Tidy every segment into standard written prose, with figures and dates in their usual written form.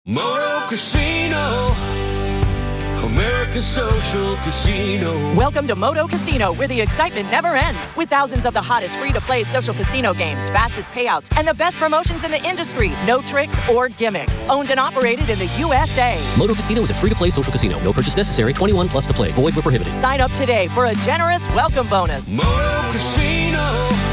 Moto Casino, America's social casino. Welcome to Moto Casino, where the excitement never ends. With thousands of the hottest free-to-play social casino games, fastest payouts, and the best promotions in the industry. No tricks or gimmicks. Owned and operated in the USA. Moto Casino is a free-to-play social casino. No purchase necessary. 21 plus to play. Void where prohibited. Sign up today for a generous welcome bonus. Moto Casino,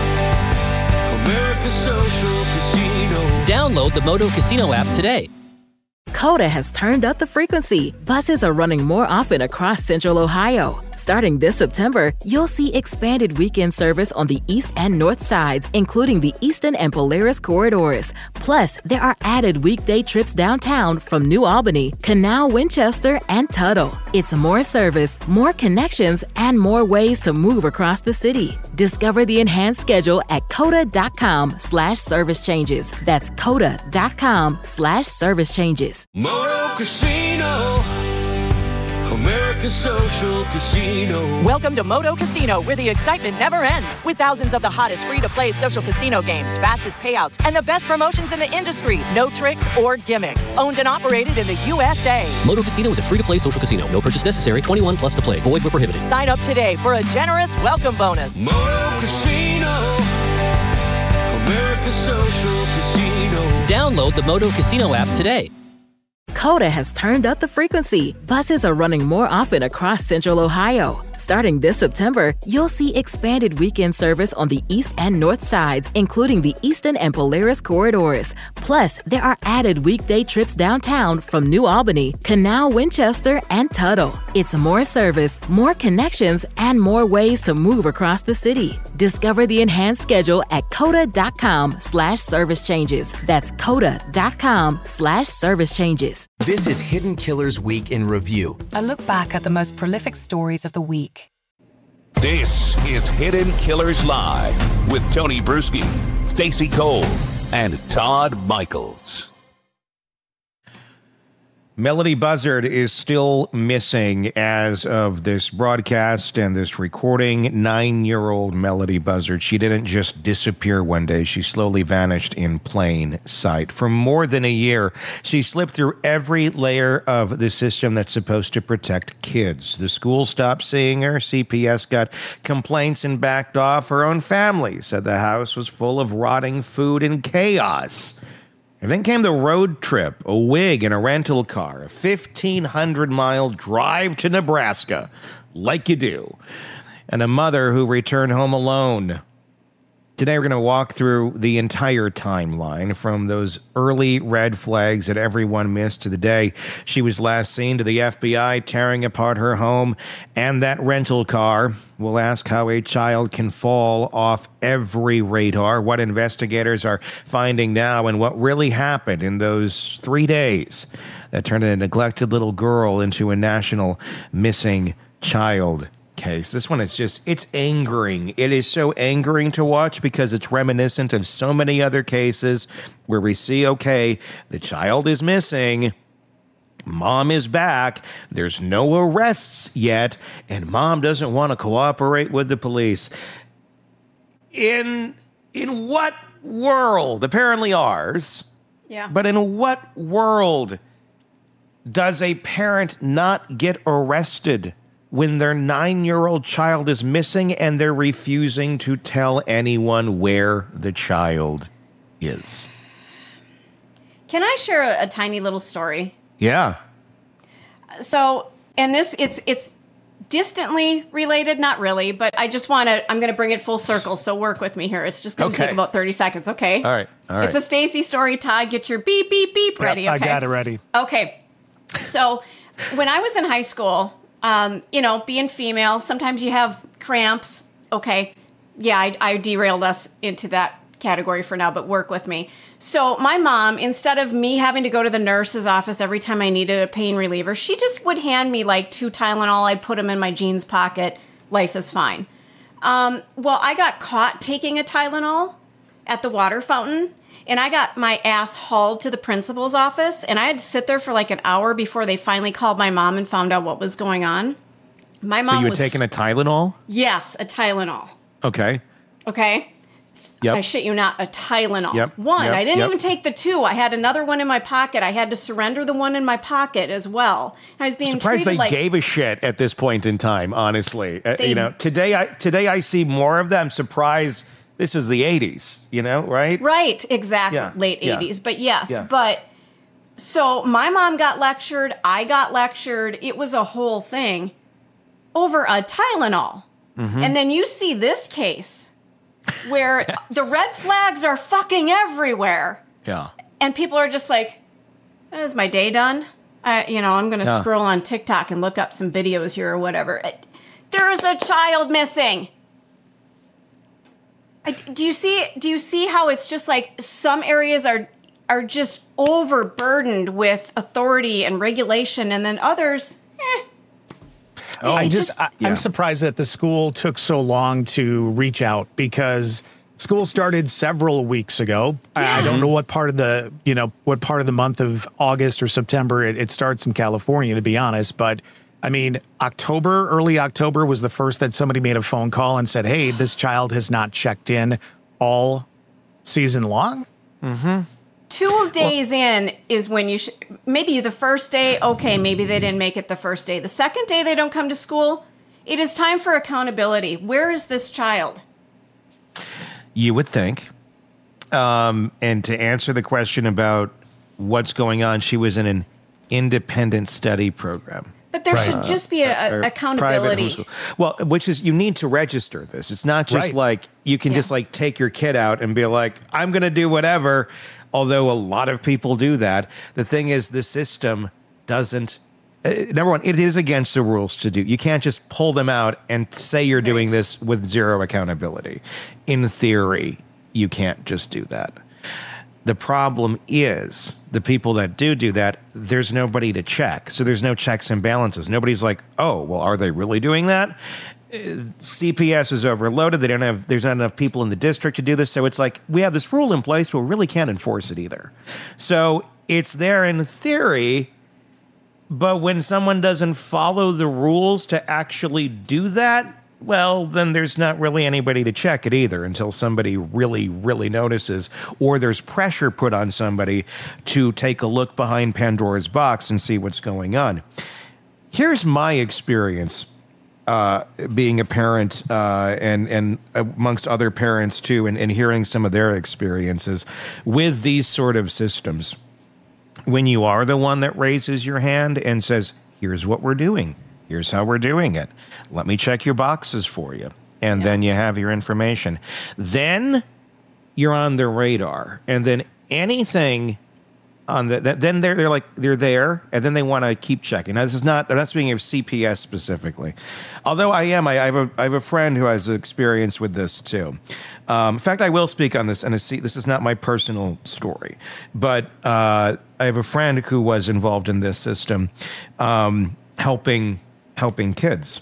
America's social casino. Download the Moto Casino app today. Coda has turned up the frequency. Buses are running more often across Central Ohio. Starting this September, you'll see expanded weekend service on the east and north sides, including the Eastern and Polaris corridors. Plus, there are added weekday trips downtown from New Albany, Canal, Winchester, and Tuttle. It's more service, more connections, and more ways to move across the city. Discover the enhanced schedule at coda.com/service changes. That's coda.com/service changes. Moto Casino, America's social casino. Welcome to Moto Casino, where the excitement never ends. With thousands of the hottest free-to-play social casino games, fastest payouts, and the best promotions in the industry. No tricks or gimmicks. Owned and operated in the USA. Moto Casino is a free-to-play social casino. No purchase necessary. 21 plus to play. Void where prohibited. Sign up today for a generous welcome bonus. Moto Casino, America's social casino. Download the Moto Casino app today. Coda has turned up the frequency. Buses are running more often across Central Ohio. Starting this September, you'll see expanded weekend service on the east and north sides, including the Eastern and Polaris corridors. Plus, there are added weekday trips downtown from New Albany, Canal, Winchester, and Tuttle. It's more service, more connections, and more ways to move across the city. Discover the enhanced schedule at coda.com/service changes. That's coda.com/service changes. This is Hidden Killers Week in Review. A look back at the most prolific stories of the week. This is Hidden Killers Live with Tony Bruschi, Stacey Cole, and Todd Michaels. Melody Buzzard is still missing as of this broadcast and this recording. 9-year-old Melody Buzzard. She didn't just disappear one day. She slowly vanished in plain sight. For more than a year, she slipped through every layer of the system that's supposed to protect kids. The school stopped seeing her. CPS got complaints and backed off. Her own family said the house was full of rotting food and chaos. And then came the road trip, a wig and a rental car, a 1,500-mile drive to Nebraska, like you do, and a mother who returned home alone. Today, we're going to walk through the entire timeline from those early red flags that everyone missed to the day she was last seen, to the FBI tearing apart her home and that rental car. We'll ask how a child can fall off every radar, what investigators are finding now, and what really happened in those 3 days that turned a neglected little girl into a national missing child case. This one is just, it's angering. It is so angering to watch because it's reminiscent of so many other cases where we see, okay, the child is missing, mom is back, there's no arrests yet, and mom doesn't want to cooperate with the police. In what world, apparently ours, but in what world does a parent not get arrested when their 9-year-old child is missing and they're refusing to tell anyone where the child is? Can I share a tiny little story? Yeah. So, and this, it's distantly related, not really, but I just I'm going to bring it full circle, so work with me here. It's just going to take about 30 seconds, okay? All right. It's a Stacey story. Todd, get your beep, beep, beep ready, okay? I got it ready. Okay. So, when I was in high school, being female, sometimes you have cramps. Okay. Yeah, I derailed us into that category for now, but work with me. So my mom, instead of me having to go to the nurse's office every time I needed a pain reliever, she just would hand me like 2 Tylenol. I'd put them in my jeans pocket. Life is fine. Well, I got caught taking a Tylenol at the water fountain, and I got my ass hauled to the principal's office, and I had to sit there for like an hour before they finally called my mom and found out what was going on. My mom was taking a Tylenol? Yes, a Tylenol. Okay. I shit you not, a Tylenol. Yep. One. I didn't Yep. even take the 2. I had another one in my pocket. I had to surrender the one in my pocket as well. I was being Surprised treated they like gave a shit at this point in time, honestly. Today I see more of them. Surprised this is the 80s, right? Right, exactly. Yeah, Late yeah. 80s. But yes, Yeah. but so my mom got lectured, I got lectured. It was a whole thing over a Tylenol. Mm-hmm. And then you see this case where the red flags are fucking everywhere. Yeah. And people are just like, is my day done? I'm going to scroll on TikTok and look up some videos here or whatever. There is a child missing. Do you see how it's just like some areas are just overburdened with authority and regulation, and then others, I'm surprised that the school took so long to reach out, because school started several weeks ago. Yeah. I don't know what part of the month of August or September it starts in California, to be honest. But I mean, early October was the first that somebody made a phone call and said, hey, this child has not checked in all season long. Mm-hmm. 2 days in is when you maybe the first day, okay, maybe they didn't make it the first day. The second day they don't come to school, it is time for accountability. Where is this child? You would think. And to answer the question about what's going on, she was in an independent study program. But there should just be a accountability. Well, which is, you need to register this. It's not just like you can just like take your kid out and be like, I'm going to do whatever. Although a lot of people do that. The thing is, the system doesn't. Number one, it is against the rules to do. You can't just pull them out and say you're doing this with zero accountability. In theory, you can't just do that. The problem is the people that do that, there's nobody to check. So there's no checks and balances. Nobody's like, oh, well, are they really doing that? CPS is overloaded. There's not enough people in the district to do this. So it's like, we have this rule in place, but we really can't enforce it either. So it's there in theory, but when someone doesn't follow the rules to actually do that, well, then there's not really anybody to check it either until somebody really, really notices, or there's pressure put on somebody to take a look behind Pandora's box and see what's going on. Here's my experience being a parent and amongst other parents too, and hearing some of their experiences with these sort of systems. When you are the one that raises your hand and says, here's what we're doing, here's how we're doing it, let me check your boxes for you, and then you have your information, then you're on their radar, and then anything on then they're like, they're there, and then they want to keep checking. Now, I'm not speaking of CPS specifically, although I have a friend who has experience with this too. In fact, I will speak on this, and this is not my personal story, but I have a friend who was involved in this system, helping kids,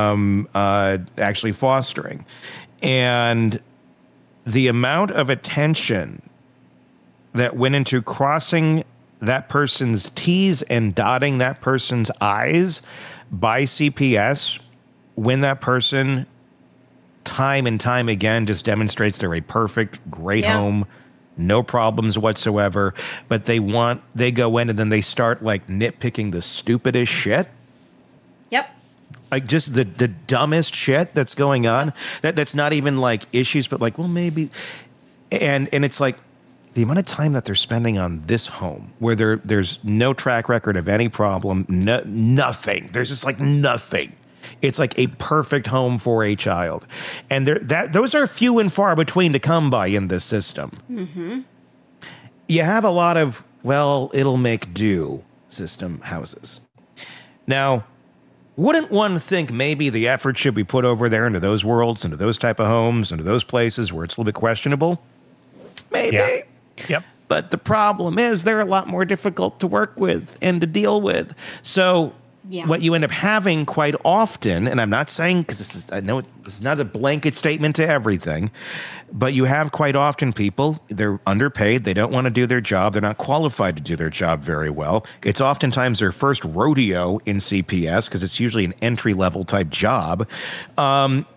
actually fostering, and the amount of attention that went into crossing that person's T's and dotting that person's I's by CPS when that person time and time again just demonstrates they're a perfect, great home, no problems whatsoever, but they go in and then they start like nitpicking the stupidest shit. Yep. Like just the dumbest shit that's going on. That's not even like issues, but like, well, maybe. And it's like, the amount of time that they're spending on this home where there's no track record of any problem, nothing. There's just like nothing. It's like a perfect home for a child. And those are few and far between to come by in this system. Mm-hmm. You have a lot of, well, it'll make do system houses. Now, wouldn't one think maybe the effort should be put over there into those worlds, into those type of homes, into those places where it's a little bit questionable? Maybe. Yeah. Yep. But the problem is they're a lot more difficult to work with and to deal with. So what you end up having quite often, and I'm not saying, because I know this is not a blanket statement to everything, but you have quite often people, they're underpaid, they don't want to do their job, they're not qualified to do their job very well. It's oftentimes their first rodeo in CPS, because it's usually an entry-level type job.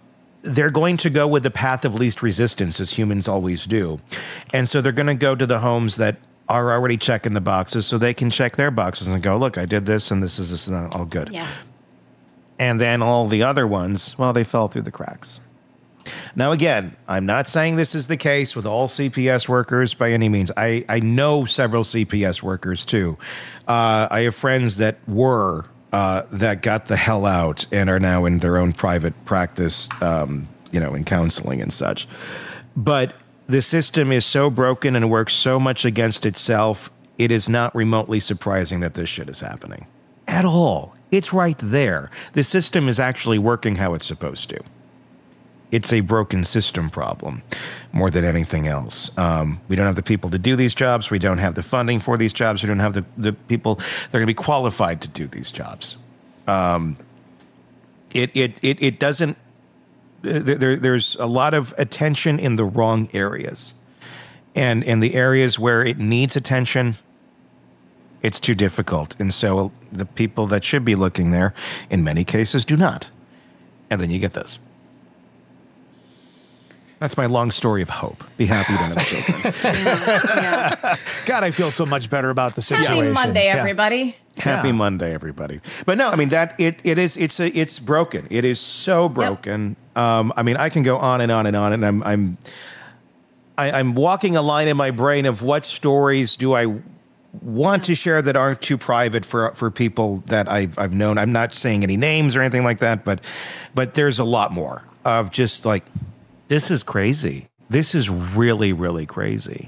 they're going to go with the path of least resistance, as humans always do. And so they're going to go to the homes that are already checking the boxes so they can check their boxes and go, look, I did this and this is this and all good. Yeah. And then all the other ones, well, they fell through the cracks. Now, again, I'm not saying this is the case with all CPS workers by any means. I know several CPS workers, too. I have friends that were that got the hell out and are now in their own private practice, in counseling and such. But the system is so broken and works so much against itself, it is not remotely surprising that this shit is happening. At all. It's right there. The system is actually working how it's supposed to. It's a broken system problem more than anything else. We don't have the people to do these jobs. We don't have the funding for these jobs. We don't have the people that are going to be qualified to do these jobs. It doesn't. There's a lot of attention in the wrong areas, and in the areas where it needs attention, it's too difficult. And so the people that should be looking there, in many cases, do not. And then you get this. That's my long story of hope. Be happy you don't have children. Yeah. God, I feel so much better about the situation. Happy Monday, everybody. Happy Monday, everybody. But no, I mean that it's broken. It is so broken. Yep. I can go on and on and on, and I'm walking a line in my brain of what stories do I want to share that aren't too private for people that I've known. I'm not saying any names or anything like that, but there's a lot more of just like, this is crazy. This is really, really crazy.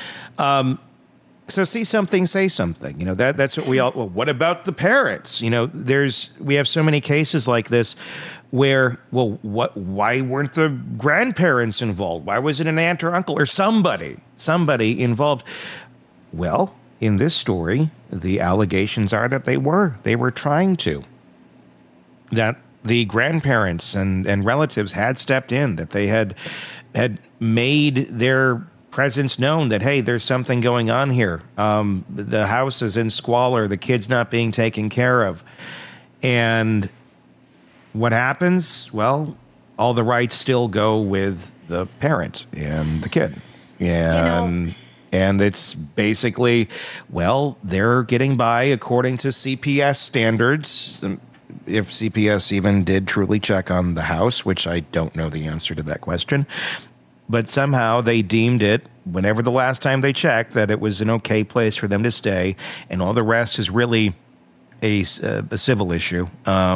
So see something, say something. That's what we all. Well, what about the parents? We have so many cases like this where, why weren't the grandparents involved? Why was it an aunt or uncle or somebody involved? Well, in this story, the allegations are that they were trying to. That the grandparents and relatives had stepped in, that they had made their presence known, that, hey, there's something going on here. The house is in squalor. The kid's not being taken care of. And what happens? Well, all the rights still go with the parent and the kid. And it's basically, well, they're getting by according to CPS standards. If CPS even did truly check on the house, which I don't know the answer to that question. But somehow they deemed it, whenever the last time they checked, that it was an okay place for them to stay. And all the rest is really a civil issue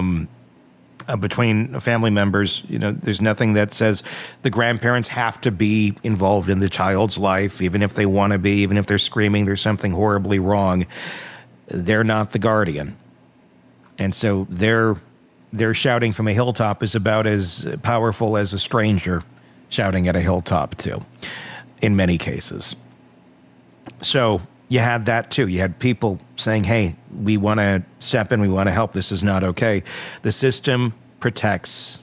between family members. There's nothing that says the grandparents have to be involved in the child's life, even if they want to be, even if they're screaming there's something horribly wrong. They're not the guardian. And so their shouting from a hilltop is about as powerful as a stranger shouting at a hilltop, too, in many cases. So you had that, too. You had people saying, hey, we want to step in. We want to help. This is not okay. The system protects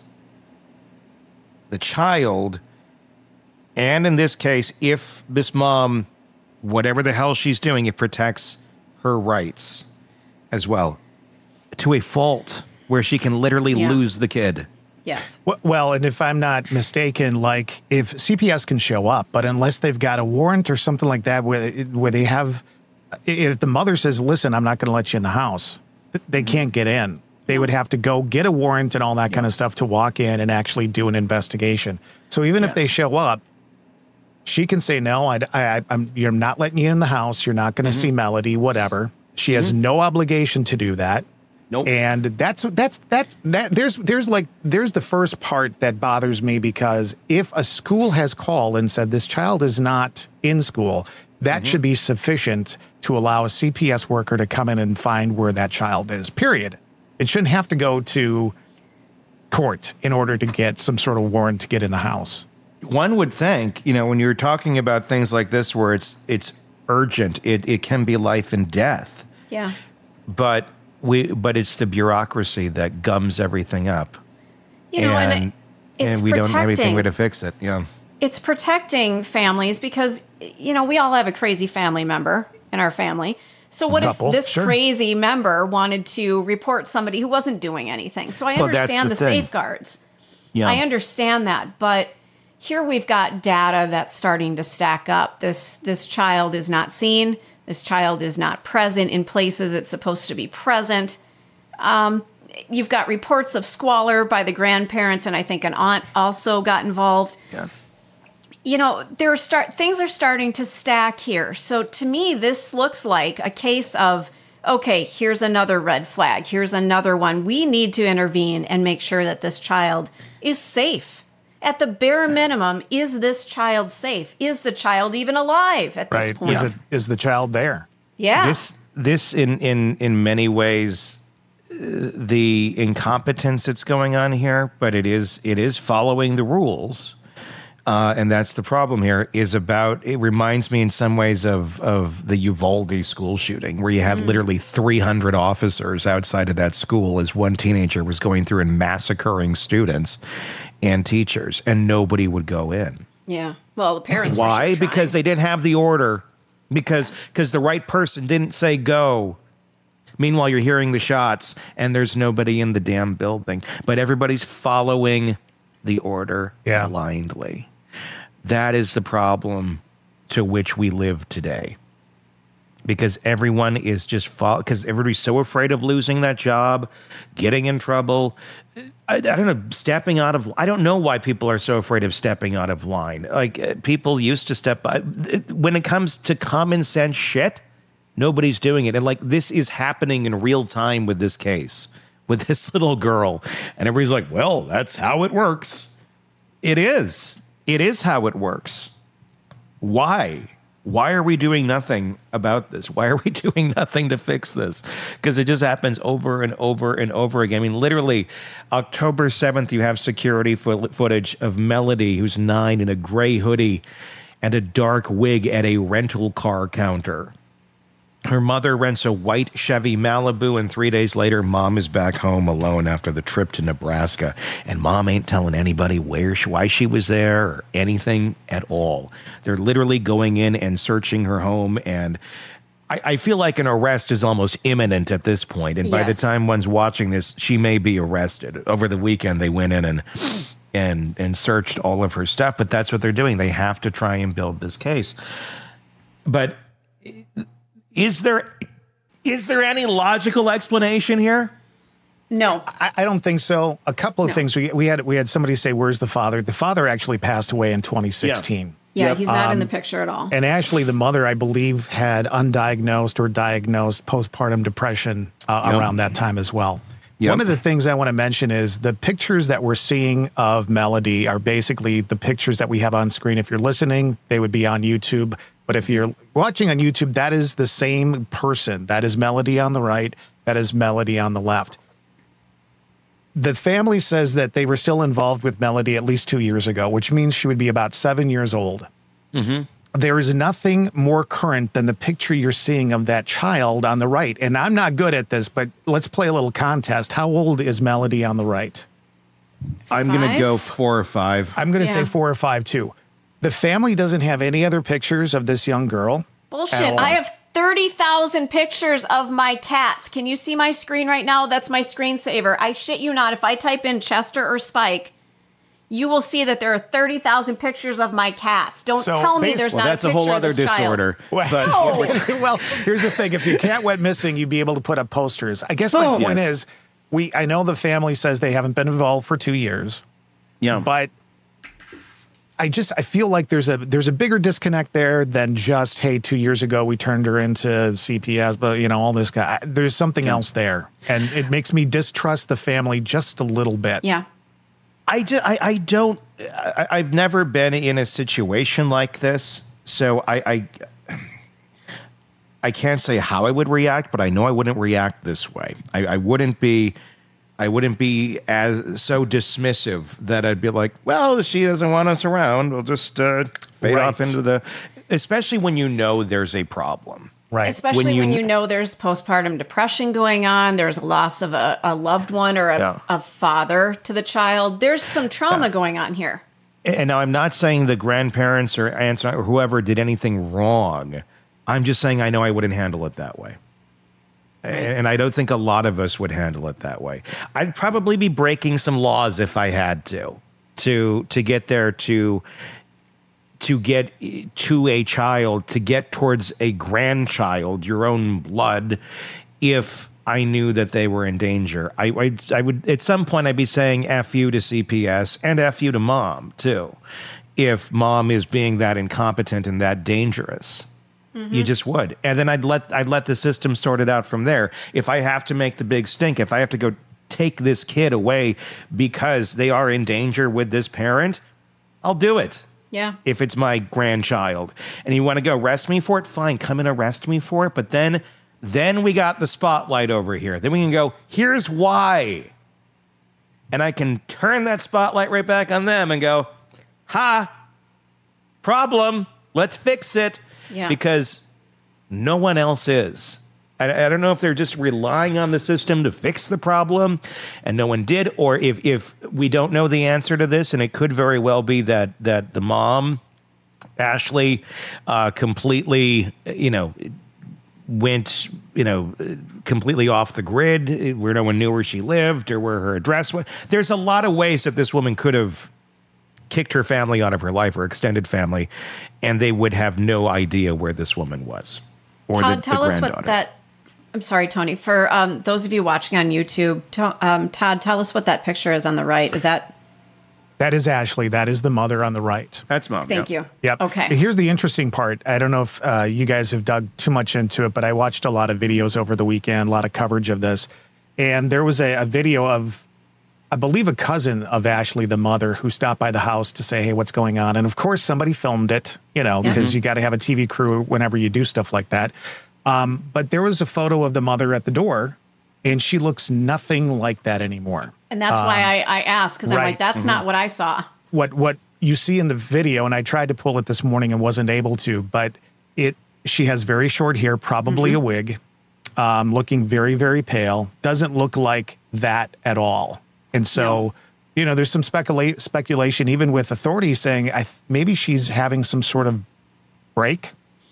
the child. And in this case, if this mom, whatever the hell she's doing, it protects her rights as well. To a fault where she can literally lose the kid. Yes. Well, and if I'm not mistaken, like if CPS can show up, but unless they've got a warrant or something like that, where they have, if the mother says, listen, I'm not going to let you in the house, they can't get in. They would have to go get a warrant and all that kind of stuff to walk in and actually do an investigation. So even if they show up, she can say, no, you're not letting you in the house. You're not going to see Melody, whatever. She has no obligation to do that. Nope. And that's there's the first part that bothers me, because if a school has called and said this child is not in school, that should be sufficient to allow a CPS worker to come in and find where that child is, period. It shouldn't have to go to court in order to get some sort of warrant to get in the house. One would think, when you're talking about things like this where it's urgent, it can be life and death. Yeah. But it's the bureaucracy that gums everything up. And we don't have anything way to fix it. Yeah. It's protecting families because, we all have a crazy family member in our family. So what if this crazy member wanted to report somebody who wasn't doing anything? So I understand the safeguards. Yeah. I understand that, but here we've got data that's starting to stack up. This child is not seen. This child is not present in places it's supposed to be present. You've got reports of squalor by the grandparents, and I think an aunt also got involved. Yeah. You know, things are starting to stack here. So to me, this looks like a case of, okay, here's another red flag. Here's another one. We need to intervene and make sure that this child is safe. At the bare minimum, is this child safe? Is the child even alive at this point? Is the child there? Yeah. This in many ways, the incompetence that's going on here, but it is following the rules. And that's the problem here, it reminds me in some ways of the Uvalde school shooting, where you had literally 300 officers outside of that school as one teenager was going through and massacring students and teachers, and nobody would go in. Yeah. Well, the parents Why? were Because they didn't have the order. Because the right person didn't say go. Meanwhile, you're hearing the shots, and there's nobody in the damn building. But everybody's following the order blindly. That is the problem to which we live today. Because everyone is just because everybody's so afraid of losing that job, getting in trouble. I don't know, stepping out of. I don't know why people are so afraid of stepping out of line. Like people used to step by. When it comes to common sense shit, nobody's doing it. And like this is happening in real time with this case, with this little girl, and everybody's like, "Well, that's how it works." It is. It is how it works. Why? Why are we doing nothing about this? Why are we doing nothing to fix this? Because it just happens over and over and over again. I mean, literally, October 7th, you have security footage of Melody, who's 9, in a gray hoodie and a dark wig at a rental car counter. Her mother rents a white Chevy Malibu, and 3 days later, mom is back home alone after the trip to Nebraska. And mom ain't telling anybody why she was there or anything at all. They're literally going in and searching her home, and I feel like an arrest is almost imminent at this point. And by the time one's watching this, she may be arrested. Over the weekend, they went in and searched all of her stuff, but that's what they're doing. They have to try and build this case. But Is there any logical explanation here? No, I don't think so. A couple of things. We had somebody say, "Where's the father?" The father actually passed away in 2016. Yeah, he's not in the picture at all. And Ashley, the mother, I believe, had undiagnosed or diagnosed postpartum depression around that time as well. Yep. One of the things I want to mention is the pictures that we're seeing of Melody are basically the pictures that we have on screen. If you're listening, they would be on YouTube. But if you're watching on YouTube, that is the same person. That is Melody on the right. That is Melody on the left. The family says that they were still involved with Melody at least 2 years ago, which means she would be about 7 years old. Mm-hmm. There is nothing more current than the picture you're seeing of that child on the right. And I'm not good at this, but let's play a little contest. How old is Melody on the right? I'm going to go 4 or 5. I'm going to say 4 or 5 too. The family doesn't have any other pictures of this young girl. Bullshit. I have 30,000 pictures of my cats. Can you see my screen right now? That's my screensaver. I shit you not. If I type in Chester or Spike, you will see that there are 30,000 pictures of my cats. Don't tell me there's not a picture of this child. That's a whole other disorder. Well, here's the thing. If your cat went missing, you'd be able to put up posters. I guess my point is, I know the family says they haven't been involved for 2 years. Yeah. But I feel like there's a bigger disconnect there than just, hey, 2 years ago we turned her into CPS, but all this guy. There's something else there, and it makes me distrust the family just a little bit. Yeah, I've never been in a situation like this, so I can't say how I would react, but I know I wouldn't react this way. I wouldn't be as so dismissive that I'd be like, well, she doesn't want us around. We'll just fade off into especially when you know there's a problem. Right. Especially when you know there's postpartum depression going on, there's a loss of a loved one or a father to the child. There's some trauma going on here. And now I'm not saying the grandparents or aunts or whoever did anything wrong. I'm just saying I know I wouldn't handle it that way. And I don't think a lot of us would handle it that way. I'd probably be breaking some laws if I had to. to get there, to get to a child, to get towards a grandchild, your own blood, if I knew that they were in danger. I would, at some point, I'd be saying F you to CPS and F you to mom, too, if mom is being that incompetent and that dangerous. You just would. And then I'd let the system sort it out from there. If I have to make the big stink, if I have to go take this kid away because they are in danger with this parent, I'll do it. Yeah. If it's my grandchild and you want to go arrest me for it, fine, come and arrest me for it. But then we got the spotlight over here. Then we can go, here's why. And I can turn that spotlight right back on them and go, problem, let's fix it. Yeah. Because no one else is. I don't know if they're just relying on the system to fix the problem and no one did, or if we don't know the answer to this, and it could very well be that the mom, Ashley, completely, went, completely off the grid, where no one knew where she lived or where her address was. There's a lot of ways that this woman could have kicked her family out of her life, or extended family, and they would have no idea where this woman was. Or Todd, the tell us granddaughter. what that. I'm sorry, Tony. For those of you watching on YouTube, Todd, tell us what that picture is on the right. Is that? That is Ashley. That is the mother on the right. That's mom. Thank you. Yep. Okay. Here's the interesting part. I don't know if you guys have dug too much into it, but I watched a lot of videos over the weekend, a lot of coverage of this. And there was a video of, I believe, a cousin of Ashley, the mother, who stopped by the house to say, hey, what's going on? And of course, somebody filmed it, because you got to have a TV crew whenever you do stuff like that. But there was a photo of the mother at the door, and she looks nothing like that anymore. And that's why I asked, because I'm like, that's not what I saw. What you see in the video, and I tried to pull it this morning and wasn't able to, but she has very short hair, probably a wig, looking very, very pale, doesn't look like that at all. And so, there's some speculation, even with authorities saying maybe she's having some sort of break,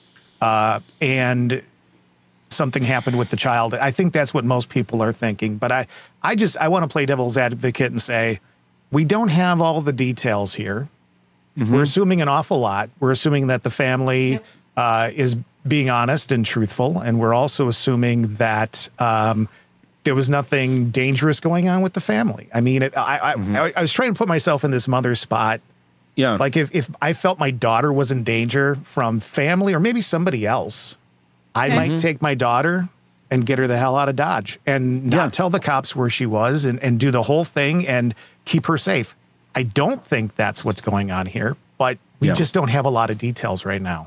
and something happened with the child. I think that's what most people are thinking. But I want to play devil's advocate and say, we don't have all the details here. We're assuming an awful lot. We're assuming that the family is being honest and truthful. And we're also assuming that there was nothing dangerous going on with the family. I mean, I was trying to put myself in this mother's spot. Yeah. Like if I felt my daughter was in danger from family or maybe somebody else, I might take my daughter and get her the hell out of Dodge and not tell the cops where she was and do the whole thing and keep her safe. I don't think that's what's going on here, but we just don't have a lot of details right now.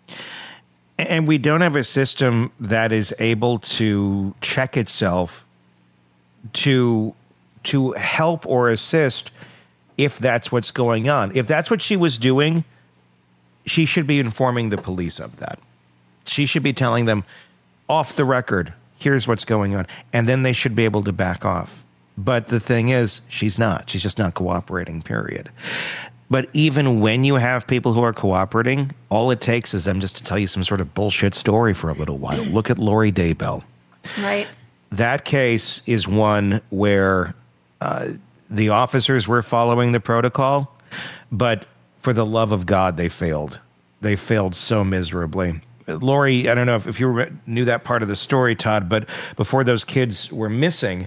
And we don't have a system that is able to check itself to help or assist if that's what's going on. If that's what she was doing, she should be informing the police of that. She should be telling them, off the record, here's what's going on. And then they should be able to back off. But the thing is, she's not. She's just not cooperating, period. But even when you have people who are cooperating, all it takes is them just to tell you some sort of bullshit story for a little while. Look at Lori Daybell. Right. That case is one where the officers were following the protocol, but for the love of God, they failed. They failed so miserably. Lori, I don't know if you knew that part of the story, Todd, but before those kids were missing,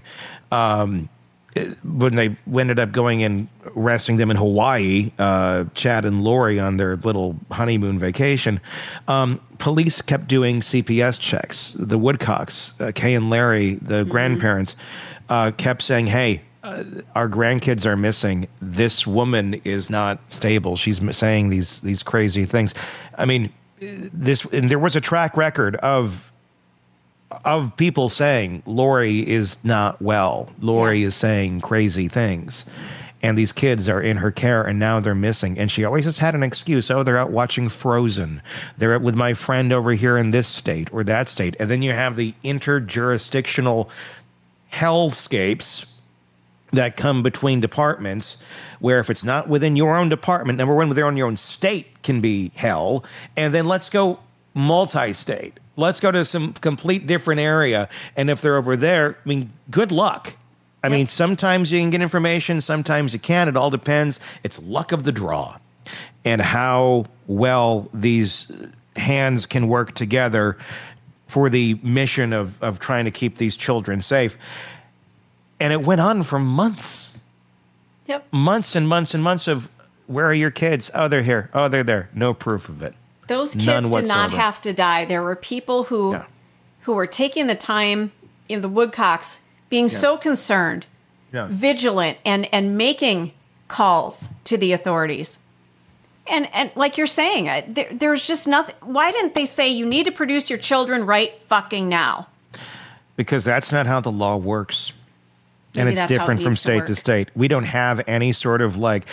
when they ended up going and arresting them in Hawaii, Chad and Lori on their little honeymoon vacation, police kept doing CPS checks. The Woodcocks, Kay and Larry, the grandparents, kept saying, hey, our grandkids are missing. This woman is not stable. She's saying these crazy things. I mean, and there was a track record of people saying Lori is not well. Lori is saying crazy things. And these kids are in her care and now they're missing. And she always has had an excuse. Oh, they're out watching Frozen. They're with my friend over here in this state or that state. And then you have the interjurisdictional hellscapes that come between departments where if it's not within your own department, number one, within your own state can be hell. And then let's go multi-state. Let's go to some complete different area. And if they're over there, I mean, good luck. I mean, sometimes you can get information, sometimes you can't. It all depends. It's luck of the draw and how well these hands can work together for the mission of trying to keep these children safe. And it went on for months. Yep. Months and months and months of, where are your kids? Oh, they're here. Oh, they're there. No proof of it. Those kids None did whatsoever. not have to die. There were people who were taking the time, the Woodcocks, being so concerned, vigilant, and making calls to the authorities. And like you're saying, there's just nothing. Why didn't they say you need to produce your children right fucking now? Because that's not how the law works. And Maybe it's that's how it different from needs to state work. to state. We don't have any sort of the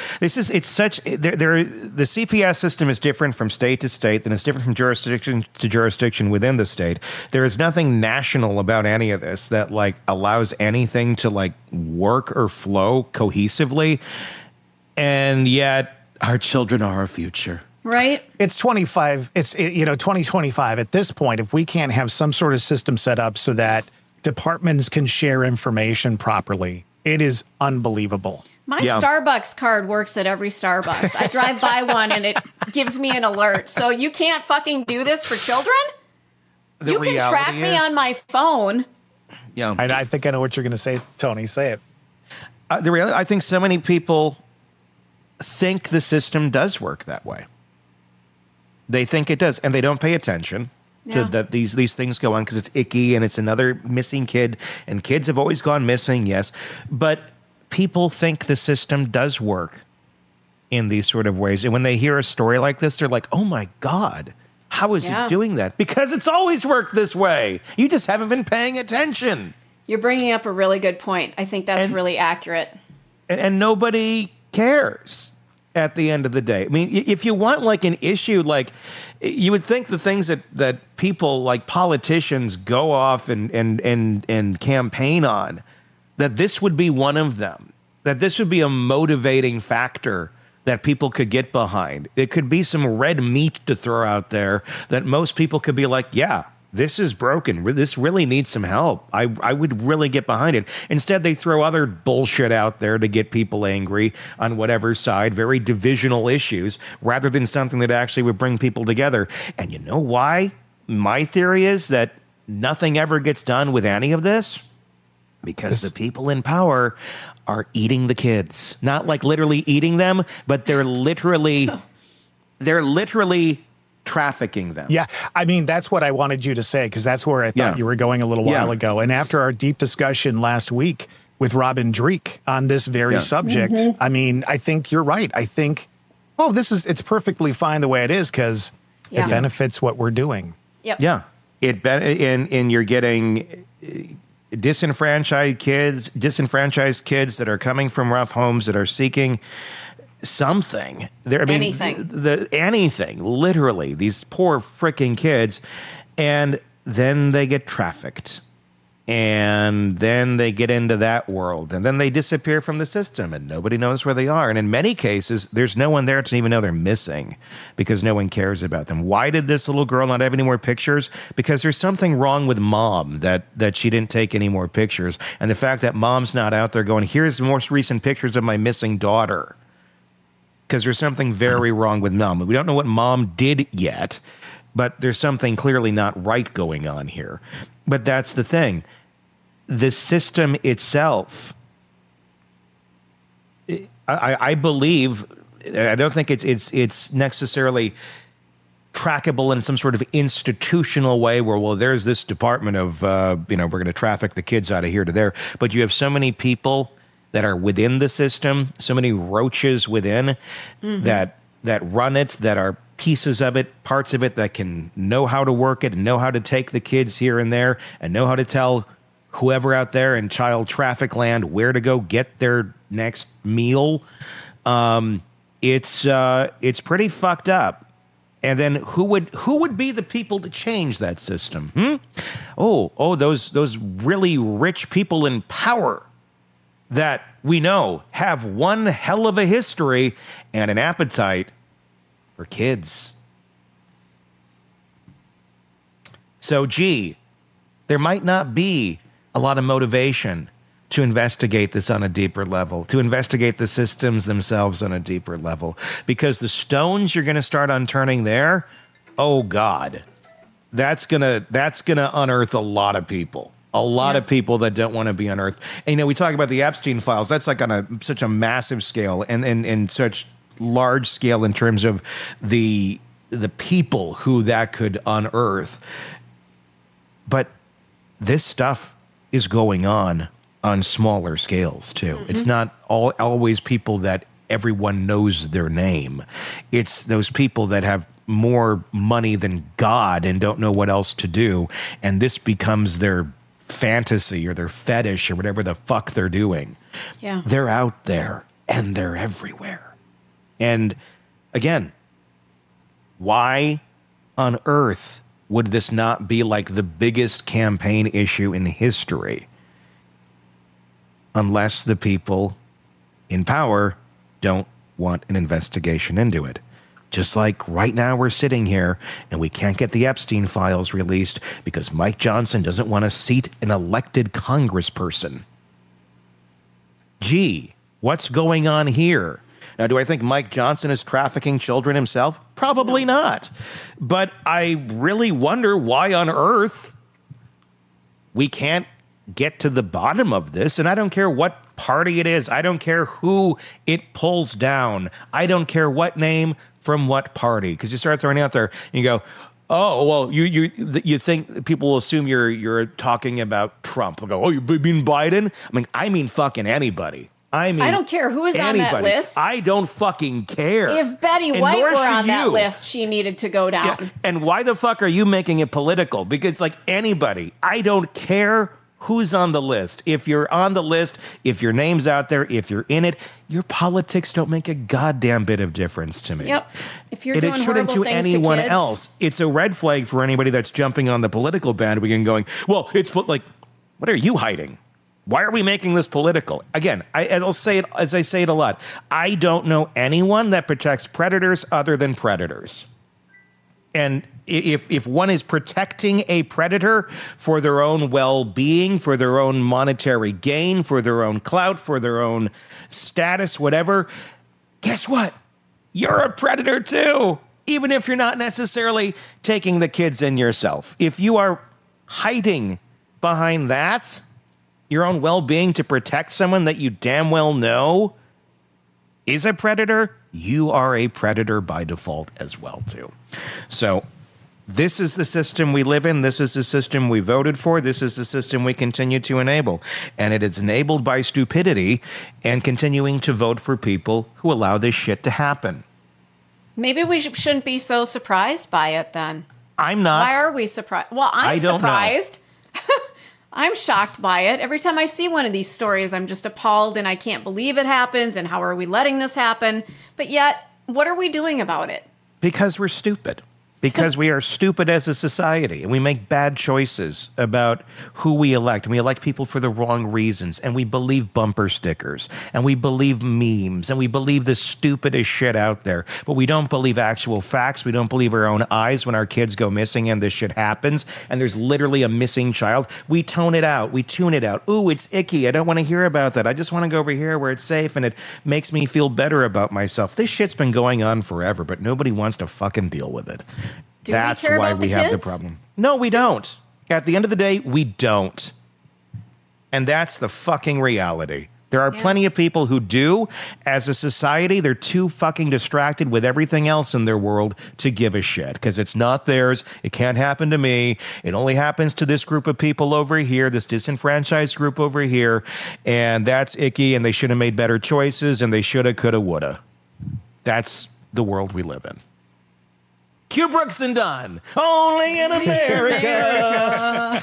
CPS system is different from state to state, and it's different from jurisdiction to jurisdiction within the state. There is nothing national about any of this that allows anything to work or flow cohesively. And yet our children are our future. Right? It's 2025 at this point. If we can't have some sort of system set up so that departments can share information properly, it is unbelievable. My Starbucks card works at every Starbucks. I drive by one and it gives me an alert. So you can't fucking do this for children? You can track me on my phone. Yeah. I think I know what you're going to say, Tony. Say it. The reality, I think so many people think the system does work that way. They think it does, and they don't pay attention to that these things go on because it's icky and it's another missing kid, and kids have always gone missing, yes. But people think the system does work in these sort of ways. And when they hear a story like this, they're like, oh my God, how is it doing that? Because it's always worked this way. You just haven't been paying attention. You're bringing up a really good point. I think that's really accurate. And nobody cares at the end of the day. I mean, if you want an issue, you would think the things that people politicians go off and campaign on, that this would be one of them, that this would be a motivating factor that people could get behind. It could be some red meat to throw out there that most people could be like, yeah, this is broken. This really needs some help. I would really get behind it. Instead, they throw other bullshit out there to get people angry on whatever side, very divisional issues, rather than something that actually would bring people together. And you know why? My theory is that nothing ever gets done with any of this because the people in power are eating the kids. Not literally eating them, but they're literally trafficking them. Yeah, I mean, that's what I wanted you to say, because that's where I thought you were going a little while ago. And after our deep discussion last week with Robin Dreek on this very subject, I mean, I think you're right. I think, it's perfectly fine the way it is because it benefits what we're doing. Yep. Yeah. And you're getting disenfranchised kids that are coming from rough homes that are seeking something. Anything, literally, these poor freaking kids. And then they get trafficked. And then they get into that world. And then they disappear from the system and nobody knows where they are. And in many cases, there's no one there to even know they're missing because no one cares about them. Why did this little girl not have any more pictures? Because there's something wrong with mom that she didn't take any more pictures. And the fact that mom's not out there going, here's the most recent pictures of my missing daughter. Because there's something very wrong with mom. We don't know what mom did yet, but there's something clearly not right going on here. But that's the thing. The system itself, I believe, I don't think it's necessarily trackable in some sort of institutional way where, there's this department of, we're going to traffic the kids out of here to there. But you have so many people that are within the system, so many roaches within that run it, that are pieces of it, parts of it that can know how to work it and know how to take the kids here and there and know how to tell whoever out there in child traffic land where to go get their next meal. It's pretty fucked up. And then who would be the people to change that system? Those really rich people in power that we know have one hell of a history and an appetite for kids. So, there might not be a lot of motivation to investigate this on a deeper level, to investigate the systems themselves on a deeper level, because the stones you're going to start unturning there, oh God, that's gonna unearth a lot of people. A lot of people that don't want to be unearthed. And, you know, we talk about the Epstein files. That's like on such a massive scale and such large scale in terms of the people who that could unearth. But this stuff is going on smaller scales too. Mm-hmm. It's not always people that everyone knows their name. It's those people that have more money than God and don't know what else to do. And this becomes their fantasy or their fetish or whatever the fuck they're doing. Yeah. They're out there and they're everywhere. And again, why on earth would this not be like the biggest campaign issue in history? Unless the people in power don't want an investigation into it. Just like right now we're sitting here and we can't get the Epstein files released because Mike Johnson doesn't want to seat an elected congressperson. Gee, what's going on here? Now, do I think Mike Johnson is trafficking children himself? Probably not. But I really wonder why on earth we can't get to the bottom of this. And I don't care what party it is. I don't care who it pulls down. I don't care what name from what party. Because you start throwing out there and you go, oh, well, you think people will assume you're talking about Trump. They'll go, oh, you mean Biden? I mean fucking anybody. I don't care who is anybody. On that list. I don't fucking care. If Betty White were on that list, she needed to go down. Yeah. And why the fuck are you making it political? Because like anybody, I don't care who's on the list. If you're on the list, if your name's out there, if you're in it, your politics don't make a goddamn bit of difference to me. Yep. If you're doing horrible things anyone to kids, else, it's a red flag for anybody that's jumping on the political bandwagon going, well, it's like, what are you hiding? Why are we making this political? Again, I'll say it as I say it a lot. I don't know anyone that protects predators other than predators. And if one is protecting a predator for their own well-being, for their own monetary gain, for their own clout, for their own status, whatever, guess what? You're a predator too, even if you're not necessarily taking the kids in yourself. If you are hiding behind that, your own well-being to protect someone that you damn well know is a predator, you are a predator by default as well too. So this is the system we live in. This is the system we voted for. This is the system we continue to enable. And it is enabled by stupidity and continuing to vote for people who allow this shit to happen. Maybe we shouldn't be so surprised by it then. I'm not. Why are we surprised? Well, I'm surprised. I'm shocked by it. Every time I see one of these stories, I'm just appalled and I can't believe it happens. And how are we letting this happen? But yet, what are we doing about it? Because we're stupid. Because we are stupid as a society and we make bad choices about who we elect. And we elect people for the wrong reasons. And we believe bumper stickers and we believe memes and we believe the stupidest shit out there. But we don't believe actual facts. We don't believe our own eyes when our kids go missing and this shit happens. And there's literally a missing child. We tone it out. We tune it out. Ooh, it's icky. I don't want to hear about that. I just want to go over here where it's safe and it makes me feel better about myself. This shit's been going on forever, but nobody wants to fucking deal with it. That's why we have the problem. No, we don't. At the end of the day, we don't. And that's the fucking reality. There are plenty of people who do. As a society, they're too fucking distracted with everything else in their world to give a shit. Because it's not theirs. It can't happen to me. It only happens to this group of people over here, this disenfranchised group over here. And that's icky, and they should have made better choices, and they shoulda, coulda, woulda. That's the world we live in. Q Brooks and Dunn, only in America.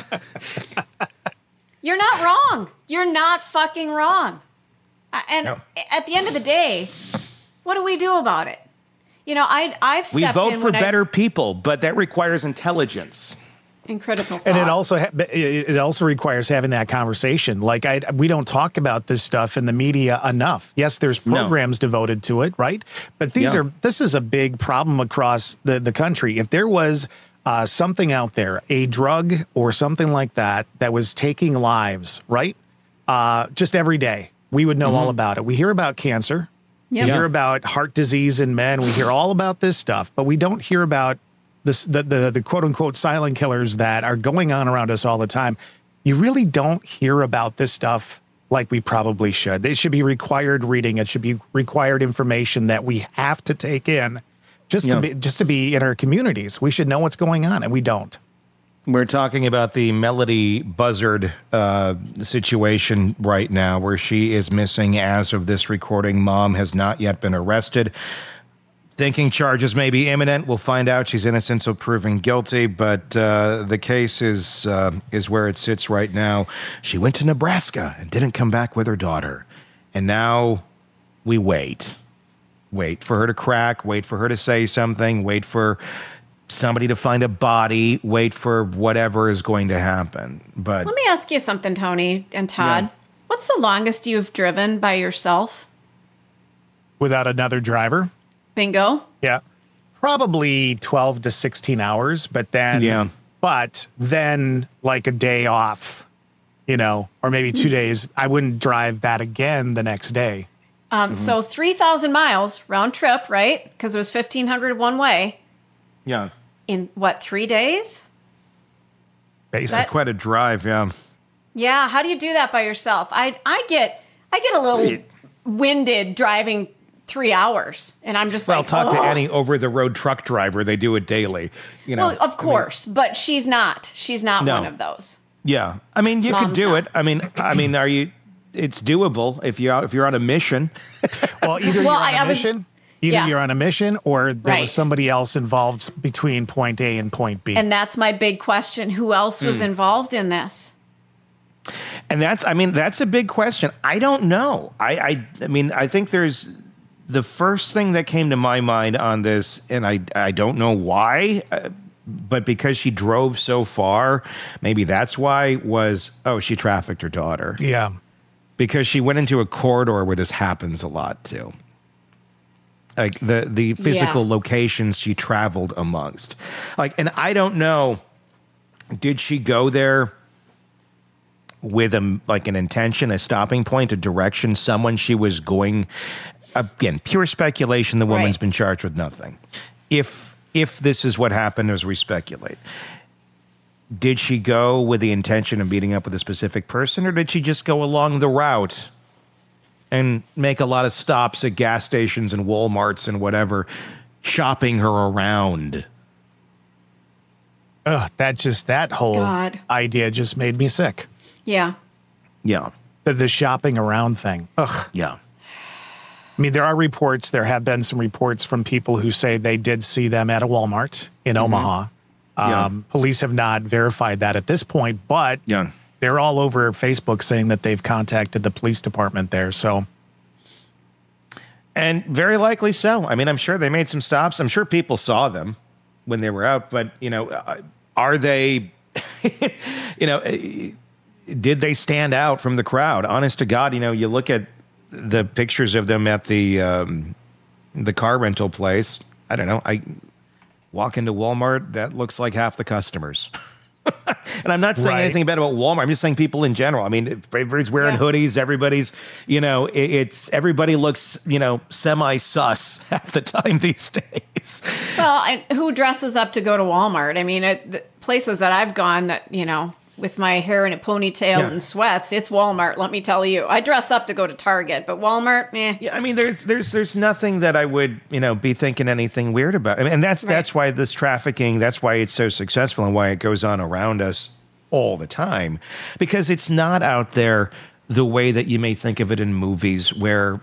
You're not wrong. You're not fucking wrong. And at the end of the day, what do we do about it? You know, I've stepped in. We vote for better people, but that requires intelligence. And critical thought. And it also requires having that conversation. Like we don't talk about this stuff in the media enough. Yes, there's programs devoted to it, right? But this is a big problem across the country. If there was something out there, a drug or something like that was taking lives, right? just every day, we would know all about it. We hear about cancer. Yep. We hear about heart disease in men. We hear all about this stuff, but we don't hear about the quote unquote silent killers that are going on around us all the time. You really don't hear about this stuff like we probably should. It should be required reading. It should be required information that we have to take in just to be in our communities. We should know what's going on, and we don't. We're talking about the Melody Buzzard situation right now, where she is missing as of this recording. Mom has not yet been arrested. Thinking charges may be imminent. We'll find out. She's innocent, so proven guilty. But the case is where it sits right now. She went to Nebraska and didn't come back with her daughter. And now we wait. Wait for her to crack. Wait for her to say something. Wait for somebody to find a body. Wait for whatever is going to happen. But let me ask you something, Tony and Todd. Yeah. What's the longest you've driven by yourself? Without another driver? Bingo. Yeah. Probably 12 to 16 hours, but then like a day off, or maybe 2 days. I wouldn't drive that again the next day. So 3,000 miles round trip, right? Because it was 1,500 one way. Yeah. In what, 3 days? That's quite a drive, yeah. Yeah. How do you do that by yourself? I get a little winded driving 3 hours, and I'm just talk to any over-the-road truck driver. They do it daily. Well, of course, but she's not. She's not one of those. Yeah, I mean, you could do it. I mean, are you? It's doable if you're on a mission. Well, either you're on a mission. You're on a mission, or there was somebody else involved between point A and point B. And that's my big question. Who else was involved in this? And that's a big question. I don't know. I mean, I think there's the first thing that came to my mind on this, and I don't know why, but because she drove so far, maybe that's why, was, she trafficked her daughter. Yeah. Because she went into a corridor where this happens a lot too. Like the physical locations she traveled amongst. And I don't know, did she go there with an intention, a stopping point, a direction, someone she was going? Again, pure speculation. The woman's been charged with nothing. If this is what happened, as we speculate, did she go with the intention of meeting up with a specific person, or did she just go along the route and make a lot of stops at gas stations and Walmarts and whatever, shopping her around? That whole idea just made me sick. Yeah. Yeah. The shopping around thing. Ugh. Yeah. I mean, there have been some reports from people who say they did see them at a Walmart in Omaha. Police have not verified that at this point, but they're all over Facebook saying that they've contacted the police department there. So, and very likely so. I mean, I'm sure they made some stops. I'm sure people saw them when they were out, but are they, did they stand out from the crowd? Honest to God, you look at the pictures of them at the car rental place. I don't know. I walk into Walmart, that looks like half the customers. And I'm not saying anything bad about Walmart. I'm just saying people in general. I mean, everybody's wearing hoodies. Everybody's, everybody looks, semi-sus half the time these days. Well, and who dresses up to go to Walmart? I mean, the places that I've gone that, with my hair in a ponytail and sweats, it's Walmart, let me tell you. I dress up to go to Target, but Walmart, Yeah, I mean, there's nothing that I would, be thinking anything weird about. I mean, and that's why this trafficking, that's why it's so successful and why it goes on around us all the time. Because it's not out there the way that you may think of it in movies where,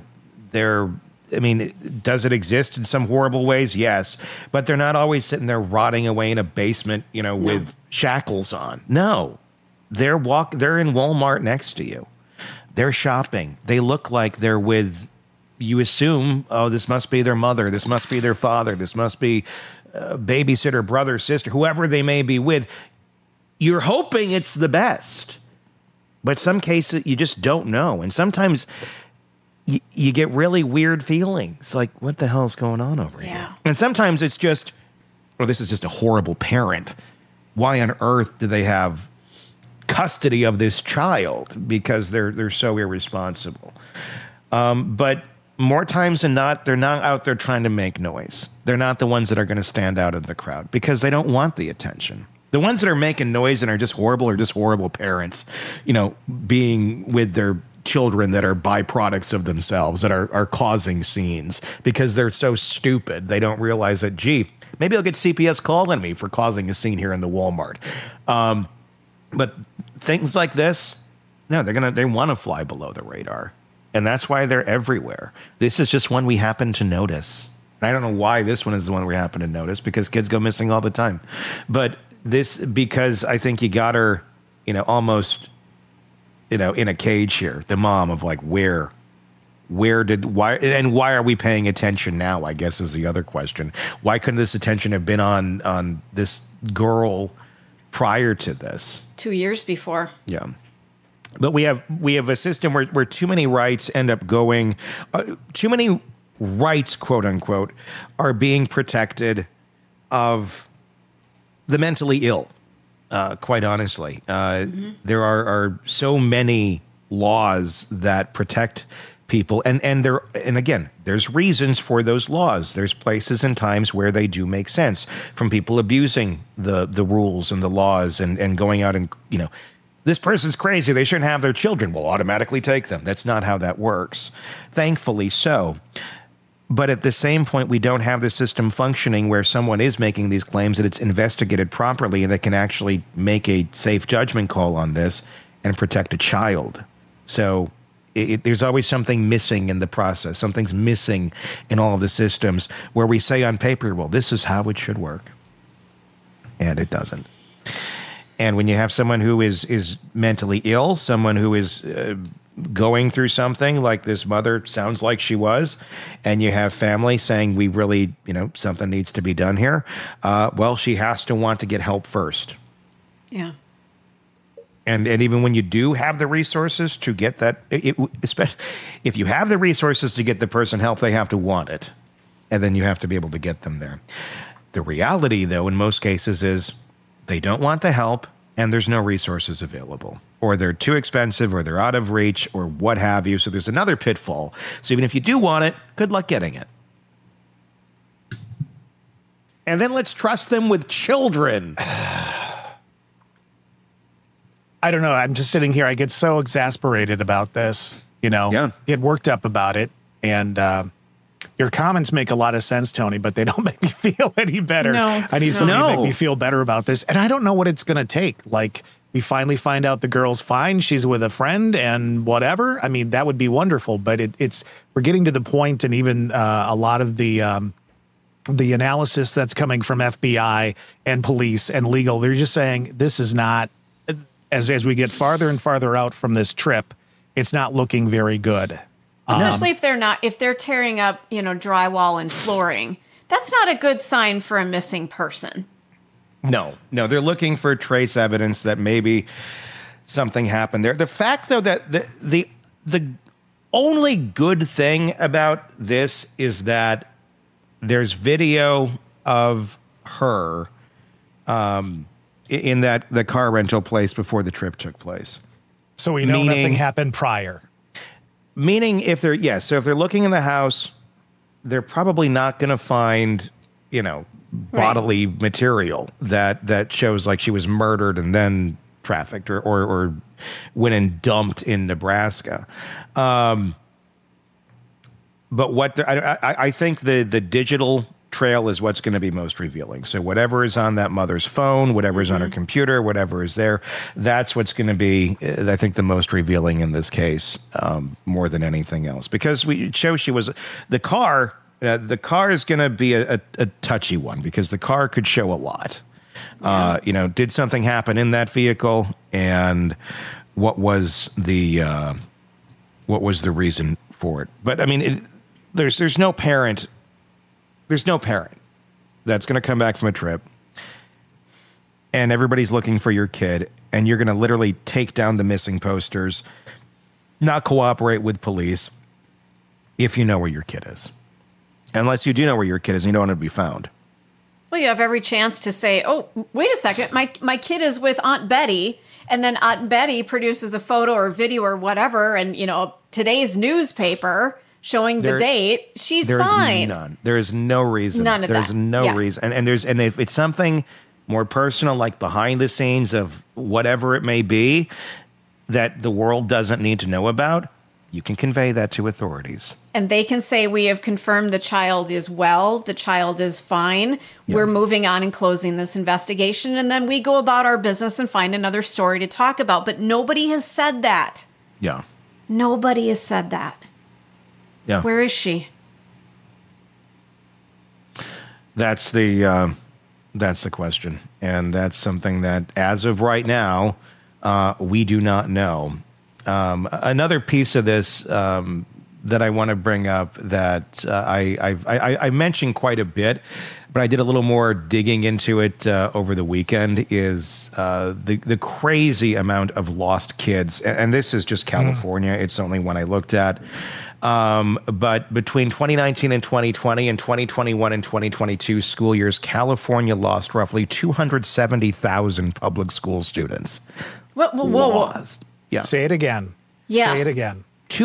does it exist in some horrible ways? Yes. But they're not always sitting there rotting away in a basement, with shackles on. No. They're in Walmart next to you. They're shopping. They look like they're with, you assume, this must be their mother. This must be their father. This must be a babysitter, brother, sister, whoever they may be with. You're hoping it's the best. But some cases, you just don't know. And sometimes you get really weird feelings. Like, what the hell is going on over here? And sometimes it's just, this is just a horrible parent. Why on earth do they have custody of this child because they're so irresponsible. But more times than not, they're not out there trying to make noise. They're not the ones that are going to stand out in the crowd because they don't want the attention. The ones that are making noise and are just horrible parents, being with their children that are byproducts of themselves, that are causing scenes because they're so stupid. They don't realize that, gee, maybe I'll get CPS calling me for causing a scene here in the Walmart. But things like this, no, they want to fly below the radar. And that's why they're everywhere. This is just one we happen to notice. And I don't know why this one is the one we happen to notice, because kids go missing all the time. But this, because I think you got her, almost, in a cage here, the mom of like, why are we paying attention now, I guess is the other question. Why couldn't this attention have been on this girl prior to this? 2 years before. Yeah. But we have a system where too many rights end up going, too many rights, quote unquote, are being protected of the mentally ill. Quite honestly, there are so many laws that protect people, and again, there's reasons for those laws. There's places and times where they do make sense, from people abusing the rules and the laws and going out and, this person's crazy, they shouldn't have their children. We'll automatically take them. That's not how that works. Thankfully so. But at the same point, we don't have the system functioning where someone is making these claims, that it's investigated properly and that can actually make a safe judgment call on this and protect a child. So there's always something missing in the process. Something's missing in all of the systems where we say on paper, well, this is how it should work. And it doesn't. And when you have someone who is mentally ill, someone who is going through something like this mother sounds like she was, and you have family saying, we really, something needs to be done here, well, she has to want to get help first. Yeah. And even when you do have the resources to get that, especially if you have the resources to get the person help, they have to want it. And then you have to be able to get them there. The reality, though, in most cases is they don't want the help and there's no resources available. Or they're too expensive, or they're out of reach, or what have you. So there's another pitfall. So even if you do want it, good luck getting it. And then let's trust them with children. I don't know. I'm just sitting here. I get so exasperated about this, get worked up about it. And your comments make a lot of sense, Tony, but they don't make me feel any better. No. I need somebody to make me feel better about this. And I don't know what it's going to take. Like, we finally find out the girl's fine. She's with a friend and whatever. I mean, that would be wonderful. But we're getting to the point, and even a lot of the analysis that's coming from FBI and police and legal, they're just saying this is not, as we get farther and farther out from this trip, it's not looking very good. Especially if they're tearing up, drywall and flooring. That's not a good sign for a missing person. No, they're looking for trace evidence that maybe something happened there. The fact, though, that the only good thing about this is that there's video of her in the car rental place before the trip took place. So we know nothing happened prior. Meaning, if they're looking in the house, they're probably not going to find, bodily material that shows like she was murdered and then trafficked or went and dumped in Nebraska. But I think the digital trail is what's going to be most revealing. So whatever is on that mother's phone, whatever is on her computer, whatever is there, that's what's going to be, I think, the most revealing in this case, more than anything else. Because it shows she was the car is going to be a touchy one, because the car could show a lot. Yeah. Did something happen in that vehicle, and what was the reason for it? But I mean, there's no parent. There's no parent that's going to come back from a trip and everybody's looking for your kid, and you're going to literally take down the missing posters, not cooperate with police if you know where your kid is. Unless you do know where your kid is and you don't want to be found. Well, you have every chance to say, oh, wait a second, my kid is with Aunt Betty, And then Aunt Betty produces a photo or video or whatever, and today's newspaper showing the date. She's fine. None. There is no reason. None of There's that. no reason. And if it's something more personal, like behind the scenes of whatever it may be, that the world doesn't need to know about, you can convey that to authorities. And they can say, we have confirmed the child is well, the child is fine. Yeah. We're moving on and closing this investigation. And then we go about our business and find another story to talk about. But nobody has said that. Yeah. Nobody has said that. Yeah. Where is she? That's the question. And that's something that, as of right now, we do not know. Another piece of this that I want to bring up that I mentioned quite a bit, but I did a little more digging into it over the weekend is the crazy amount of lost kids. And this is just California. It's only one I looked at. But between 2019 and 2020 and 2021 and 2022 school years, California lost roughly 270,000 public school students. Whoa. Yeah. Say it again. Yeah. Say it again.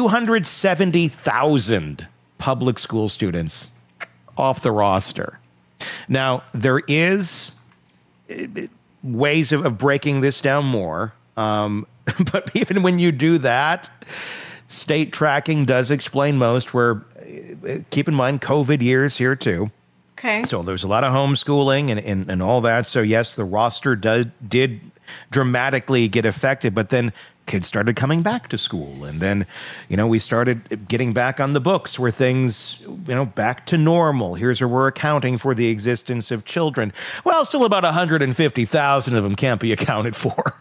270,000 public school students off the roster. Now, there is ways of breaking this down more. But even when you do that, state tracking does explain most. Where, keep in mind, COVID years here too. Okay. So there's a lot of homeschooling and all that. So yes, the roster did dramatically get affected, but then kids started coming back to school. And then, we started getting back on the books where things, back to normal. Here's where we're accounting for the existence of children. Well, still about 150,000 of them can't be accounted for.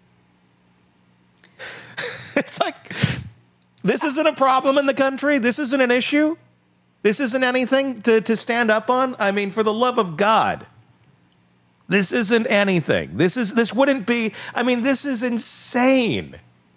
It's like, this isn't a problem in the country. This isn't an issue. This isn't anything to stand up on. I mean, for the love of God. This isn't anything. This wouldn't be, this is insane.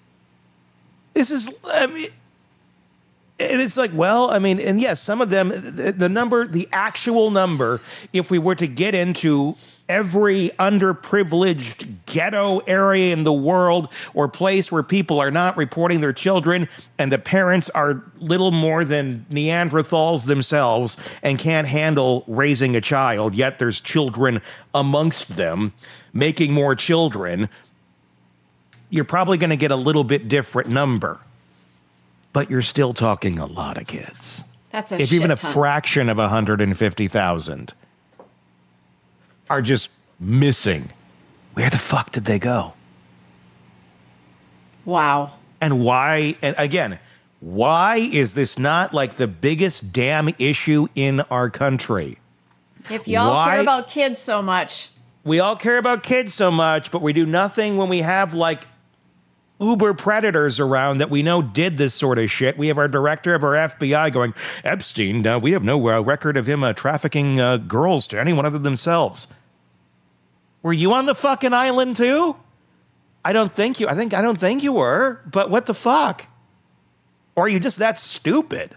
And it's like, and yes, some of them, the actual number, if we were to get into every underprivileged ghetto area in the world or place where people are not reporting their children and the parents are little more than Neanderthals themselves and can't handle raising a child, yet there's children amongst them making more children, you're probably going to get a little bit different number. But you're still talking a lot of kids. That's a if even a ton. fraction of 150,000 are just missing, where the fuck did they go? Wow. And why? And again, why is this not like the biggest damn issue in our country? If y'all care about kids so much. We all care about kids so much, but we do nothing when we have like uber predators around that we know did this sort of shit. We have our director of our FBI going, Epstein, we have no record of him trafficking girls to anyone other than themselves. Were you on the fucking island too? I don't think you were, but what the fuck? Or are you just that stupid?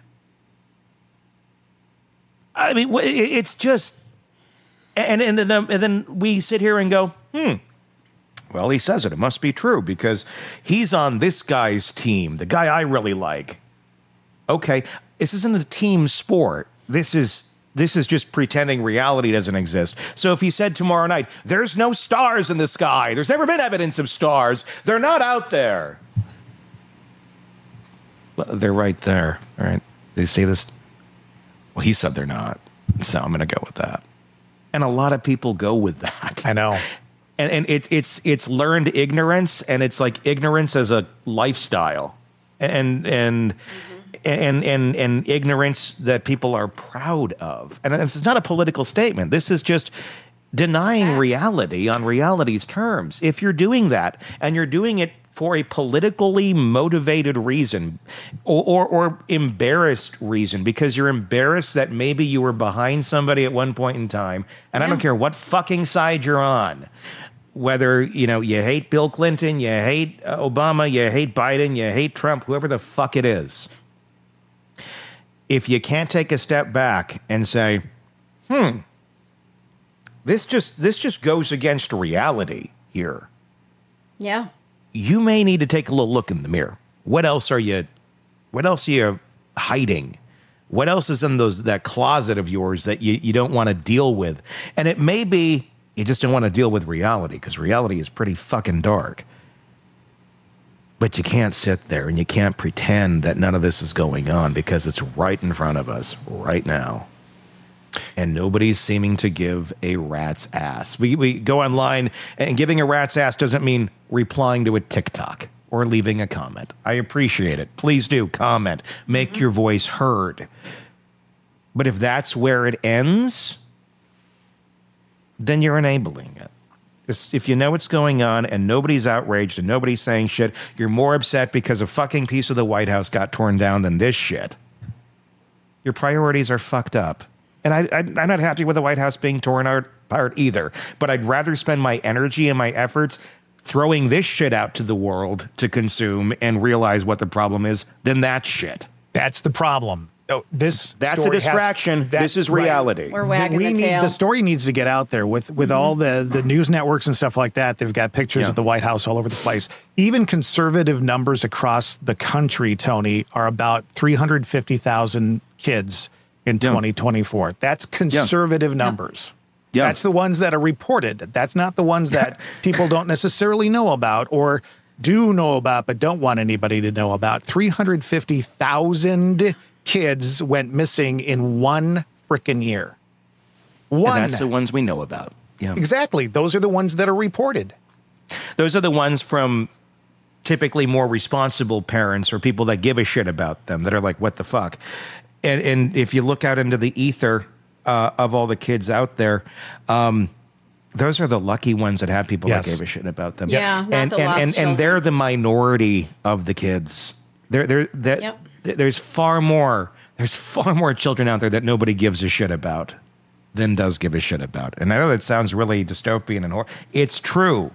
I mean, it's just, and then we sit here and go, well, he says it. It must be true because he's on this guy's team, the guy I really like. Okay, this isn't a team sport. This is just pretending reality doesn't exist. So if he said tomorrow night, there's no stars in the sky, there's never been evidence of stars, they're not out there. Well, they're right there, all right? Did you see this? Well, he said they're not, so I'm going to go with that. And a lot of people go with that. I know. And it's learned ignorance, and it's like ignorance as a lifestyle, and ignorance that people are proud of. And this is not a political statement. This is just denying reality on reality's terms. If you're doing that, and you're doing it for a politically motivated reason or embarrassed reason, because you're embarrassed that maybe you were behind somebody at one point in time, and I don't care what fucking side you're on. Whether, you hate Bill Clinton, you hate Obama, you hate Biden, you hate Trump, whoever the fuck it is. If you can't take a step back and say, this just goes against reality here. Yeah. you may need to take a little look in the mirror. What else are you hiding? What else is in that closet of yours that you don't want to deal with? And it may be you just don't want to deal with reality, because reality is pretty fucking dark. But you can't sit there and you can't pretend that none of this is going on, because it's right in front of us right now. And nobody's seeming to give a rat's ass. We go online, and giving a rat's ass doesn't mean replying to a TikTok or leaving a comment. I appreciate it. Please do comment. Make your voice heard. But if that's where it ends, then you're enabling it. If you know what's going on and nobody's outraged and nobody's saying shit, you're more upset because a fucking piece of the White House got torn down than this shit. Your priorities are fucked up. And I'm not happy with the White House being torn apart either. But I'd rather spend my energy and my efforts throwing this shit out to the world to consume and realize what the problem is than that shit. That's the problem. Oh, that's a distraction. This is reality. Right. We're wagging the tail. The story needs to get out there with all the news networks and stuff like that. They've got pictures of the White House all over the place. Even conservative numbers across the country, Tony, are about 350,000 kids in 2024. That's conservative numbers. Yeah. That's the ones that are reported. That's not the ones that people don't necessarily know about or do know about but don't want anybody to know about. 350,000 kids went missing in one frickin' year. One. And that's the ones we know about. Yeah. Exactly. Those are the ones that are reported. Those are the ones from typically more responsible parents or people that give a shit about them, that are like, what the fuck? And if you look out into the ether of all the kids out there, those are the lucky ones that have people that gave a shit about them. Yeah, and they're the minority of the kids. There's far more children out there that nobody gives a shit about than does give a shit about. And I know that sounds really dystopian and horrible. It's true.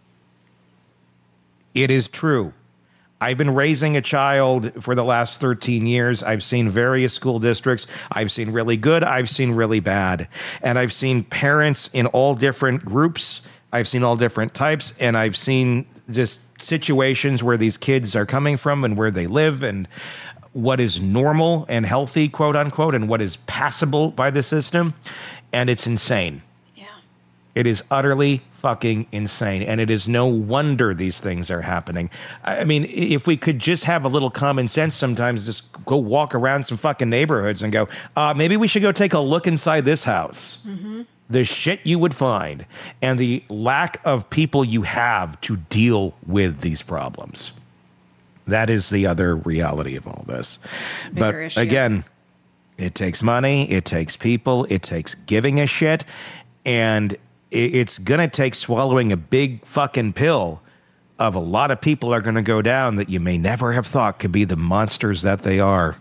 It is true. I've been raising a child for the last 13 years. I've seen various school districts. I've seen really good. I've seen really bad. And I've seen parents in all different groups. I've seen all different types. And I've seen just situations where these kids are coming from and where they live and what is normal and healthy, quote unquote, and what is passable by the system. And it's insane. Yeah. It is utterly fucking insane. And it is no wonder these things are happening. I mean, if we could just have a little common sense sometimes, just go walk around some fucking neighborhoods and go, maybe we should go take a look inside this house. Mm-hmm. The shit you would find and the lack of people you have to deal with these problems. That is the other reality of all this. But issue. Again, it takes money, it takes people, it takes giving a shit, and it's going to take swallowing a big fucking pill of a lot of people are going to go down that you may never have thought could be the monsters that they are.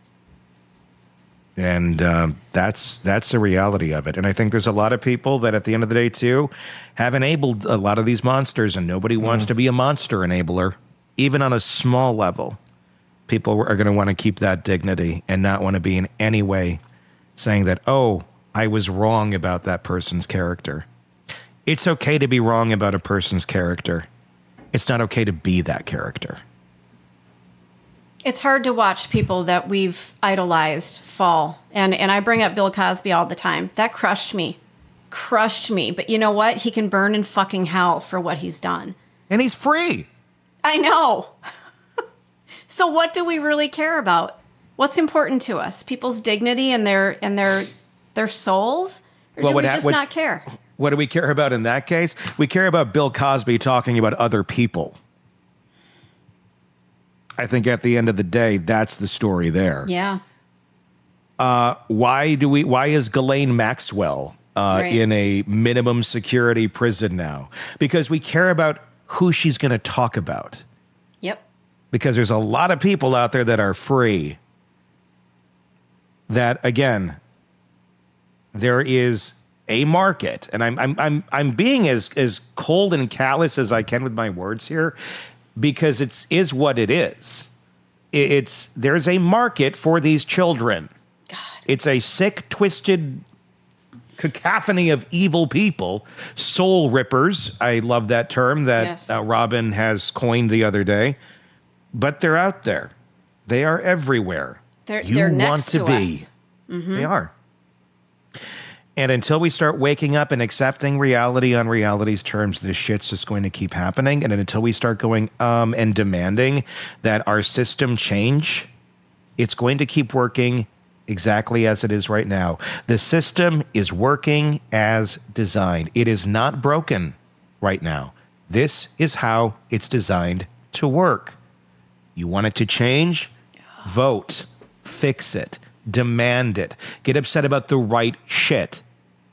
And that's the reality of it. And I think there's a lot of people that at the end of the day, too, have enabled a lot of these monsters, and nobody wants to be a monster enabler, even on a small level. People are going to want to keep that dignity and not want to be in any way saying that, oh, I was wrong about that person's character. It's okay to be wrong about a person's character. It's not okay to be that character. It's hard to watch people that we've idolized fall. And I bring up Bill Cosby all the time. That crushed me. But you know what? He can burn in fucking hell for what he's done. And he's free. I know. So what do we really care about? What's important to us? People's dignity and their souls? Or do we just not care? What do we care about in that case? We care about Bill Cosby talking about other people. I think at the end of the day, that's the story there. Yeah. Why is Ghislaine Maxwell in a minimum security prison now? Because we care about who she's going to talk about. Yep. Because there's a lot of people out there that are free. That again, there is a market, and I'm being as cold and callous as I can with my words here, because it is what it is. There's a market for these children. God. It's a sick, twisted cacophony of evil people, soul rippers. I love that term that Yes. Robin has coined the other day. But they're out there. They are everywhere. They're next to us. They are. And until we start waking up and accepting reality on reality's terms, this shit's just going to keep happening. And until we start going and demanding that our system change, it's going to keep working exactly as it is right now. The system is working as designed. It is not broken right now. This is how it's designed to work. You want it to change? Vote. Fix it. Demand it. Get upset about the right shit.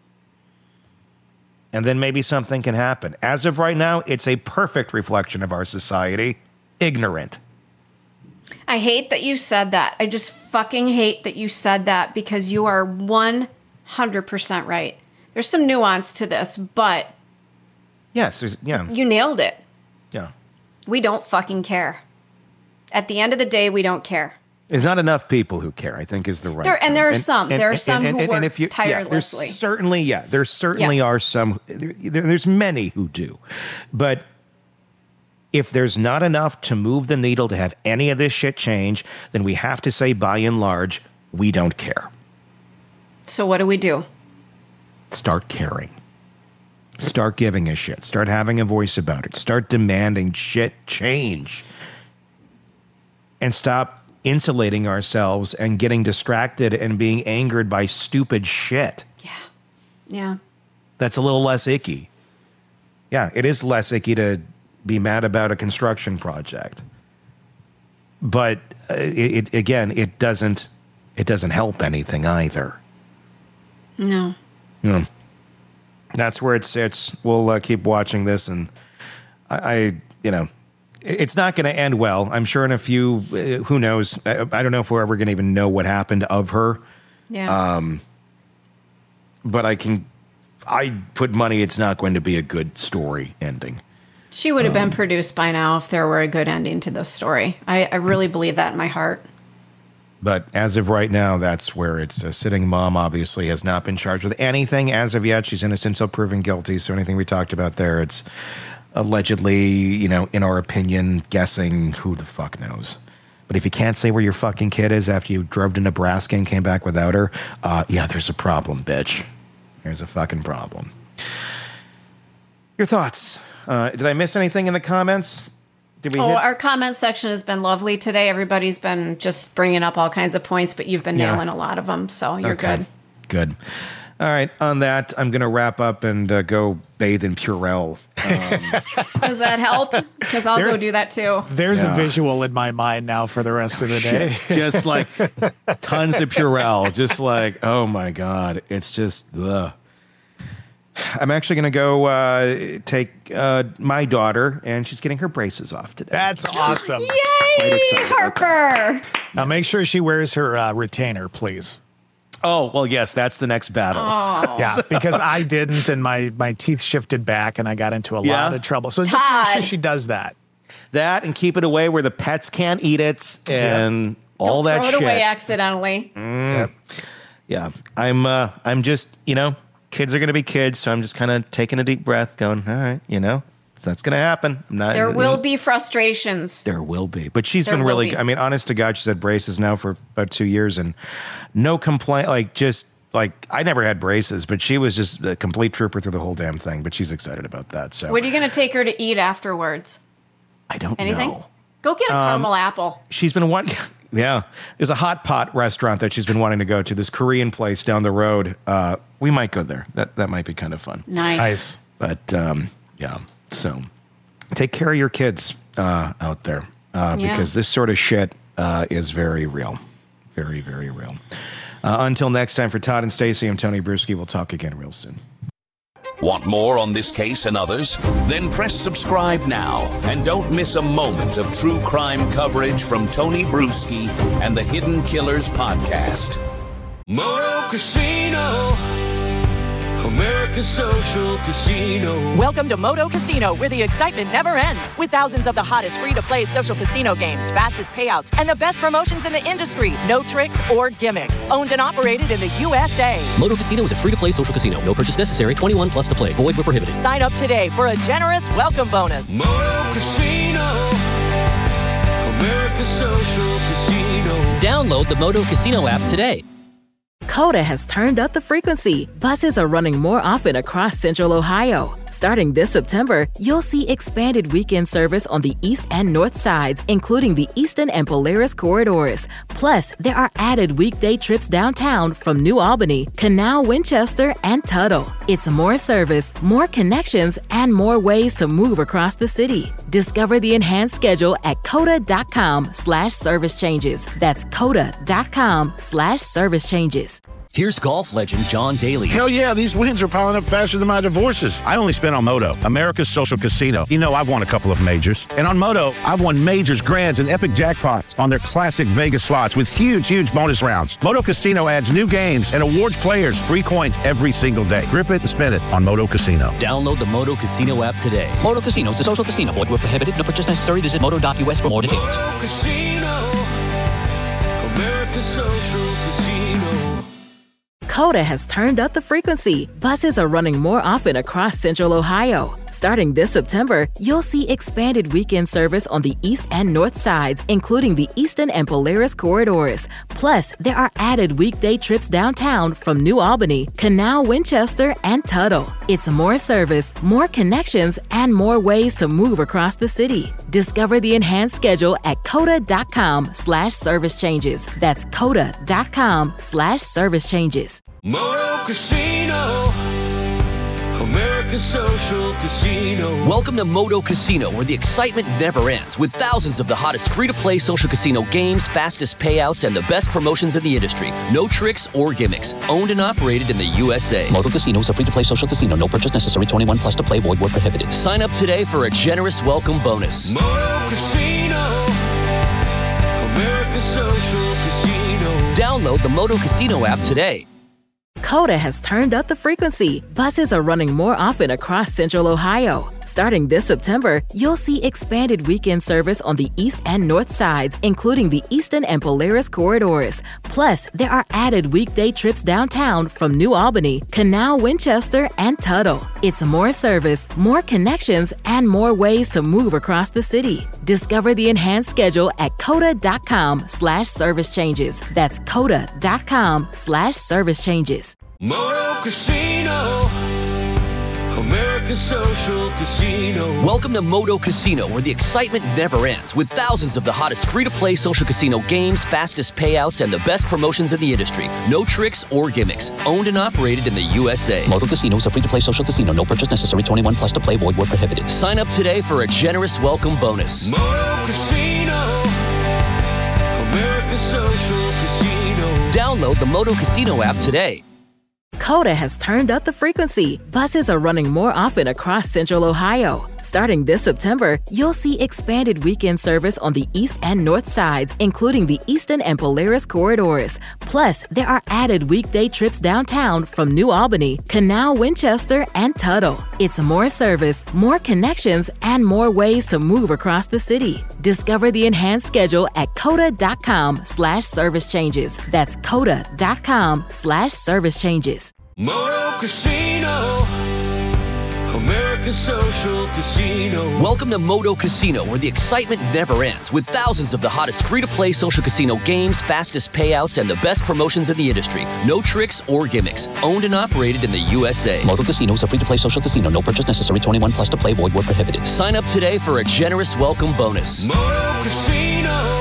And then maybe something can happen. As of right now, it's a perfect reflection of our society. Ignorant. I hate that you said that. I just fucking hate that you said that because you are 100% right. There's some nuance to this, but Yes, you nailed it. Yeah. We don't fucking care. At the end of the day, we don't care. There's not enough people who care, I think is the right And there are some. There are and- some and- who and work if you- tirelessly. There certainly Yes. are some. There's many who do. But if there's not enough to move the needle to have any of this shit change, then we have to say, by and large, we don't care. So what do we do? Start caring. Start giving a shit. Start having a voice about it. Start demanding shit change. And stop insulating ourselves and getting distracted and being angered by stupid shit. Yeah. That's a little less icky. Yeah, it is less icky to be mad about a construction project. But it doesn't help anything either. No. That's where it sits. We'll keep watching this, and it's not going to end well. I'm sure in a few, who knows? I don't know if we're ever going to even know what happened of her. Yeah. But I put money it's not going to be a good story ending. She would have been produced by now if there were a good ending to this story. I really believe that in my heart. But as of right now, that's where it's a sitting mom obviously has not been charged with anything as of yet. She's innocent until proven guilty. So anything we talked about there, it's allegedly, in our opinion, guessing. Who the fuck knows? But if you can't say where your fucking kid is after you drove to Nebraska and came back without her, there's a problem, bitch. There's a fucking problem. Your thoughts? Did I miss anything in the comments? Did we hit? Our comment section has been lovely today. Everybody's been just bringing up all kinds of points, but you've been nailing a lot of them, so you're good. Good. All right. On that, I'm going to wrap up and go bathe in Purell. Does that help? Because I'll go do that too. There's a visual in my mind now for the rest of the day. Just like tons of Purell. Just like, oh my God. It's just, ugh. I'm actually going to go take my daughter, and she's getting her braces off today. That's awesome. Yay, Harper! Now make sure she wears her retainer, please. Oh, well, yes, that's the next battle. Oh. Yeah, because I didn't, and my teeth shifted back, and I got into a lot of trouble. So just make sure she does that. That, and keep it away where the pets can't eat it, and all that shit. Throw it away accidentally. Yeah, I'm just, kids are going to be kids, so I'm just kind of taking a deep breath, going, all right, so that's going to happen. There will be frustrations. There will be. But she's been really, honest to God, she's had braces now for about 2 years, and no complaint, I never had braces, but she was just a complete trooper through the whole damn thing, but she's excited about that. So What are you going to take her to eat afterwards? I don't Anything? know. Go get a caramel apple. She's been wanting, there's a hot pot restaurant that she's been wanting to go to, this Korean place down the road. We might go there. That might be kind of fun. Nice. But so take care of your kids out there because this sort of shit is very real. Very, very real. Until next time, for Todd and Stacey, I'm Tony Bruschi. We'll talk again real soon. Want more on this case and others? Then press subscribe now and don't miss a moment of true crime coverage from Tony Bruschi and the Hidden Killers podcast. Moto Casino, America's Social Casino. Welcome to Moto Casino, where the excitement never ends. With thousands of the hottest free-to-play social casino games, fastest payouts, and the best promotions in the industry. No tricks or gimmicks. Owned and operated in the USA. Moto Casino is a free-to-play social casino. No purchase necessary. 21 plus to play. Void where prohibited. Sign up today for a generous welcome bonus. Moto Casino. America's Social Casino. Download the Moto Casino app today. Coda has turned up the frequency. Buses are running more often across Central Ohio. Starting this September, you'll see expanded weekend service on the east and north sides, including the Easton and Polaris corridors. Plus, there are added weekday trips downtown from New Albany, Canal, Winchester, and Tuttle. It's more service, more connections, and more ways to move across the city. Discover the enhanced schedule at coda.com/service changes. That's coda.com/service changes. Here's golf legend John Daly. Hell yeah, these wins are piling up faster than my divorces. I only spent on Moto, America's Social Casino. You know I've won a couple of majors. And on Moto, I've won majors, grands, and epic jackpots on their classic Vegas slots with huge bonus rounds. Moto Casino adds new games and awards players free coins every single day. Grip it and spin it on Moto Casino. Download the Moto Casino app today. Moto Casino is a social casino. Void where prohibited. No purchase necessary. Visit moto.us for more details. Moto Casino. America's Social Casino. Coda has turned up the frequency. Buses are running more often across Central Ohio. Starting this September, you'll see expanded weekend service on the east and north sides, including the Easton and Polaris corridors. Plus, there are added weekday trips downtown from New Albany, Canal, Winchester, and Tuttle. It's more service, more connections, and more ways to move across the city. Discover the enhanced schedule at coda.com/service changes. That's coda.com/service changes. Moto Casino. America's Social Casino. Welcome to Moto Casino, where the excitement never ends, with thousands of the hottest free-to-play social casino games, fastest payouts, and the best promotions in the industry. No tricks or gimmicks. Owned and operated in the USA. Moto Casino is a free-to-play social casino. No purchase necessary. 21 plus to play. Void where prohibited. Sign up today for a generous welcome bonus. Moto Casino. America's Social Casino. Download the Moto Casino app today. Coda has turned up the frequency. Buses are running more often across Central Ohio. Starting this September, you'll see expanded weekend service on the east and north sides, including the Easton and Polaris corridors. Plus, there are added weekday trips downtown from New Albany, Canal, Winchester, and Tuttle. It's more service, more connections, and more ways to move across the city. Discover the enhanced schedule at coda.com/service changes. That's coda.com/service changes. Moto Casino. America's Social Casino. Welcome to Moto Casino, where the excitement never ends, with thousands of the hottest free-to-play social casino games, fastest payouts, and the best promotions in the industry. No tricks or gimmicks. Owned and operated in the USA. Moto Casino is a free-to-play social casino. No purchase necessary. 21 plus to play. Void where prohibited. Sign up today for a generous welcome bonus. Moto Casino. America's Social Casino. Download the Moto Casino app today. Coda has turned up the frequency. Buses are running more often across Central Ohio. Starting this September, you'll see expanded weekend service on the east and north sides, including the Easton and Polaris corridors. Plus, there are added weekday trips downtown from New Albany, Canal, Winchester, and Tuttle. It's more service, more connections, and more ways to move across the city. Discover the enhanced schedule at coda.com/service changes. That's coda.com/service changes. Moto Casino. America's Social Casino. Welcome to Moto Casino, where the excitement never ends, with thousands of the hottest free-to-play social casino games, fastest payouts, and the best promotions in the industry. No tricks or gimmicks. Owned and operated in the USA. Moto Casino is a free-to-play social casino. No purchase necessary. 21 plus to play. Void where prohibited. Sign up today for a generous welcome bonus. Moto Casino.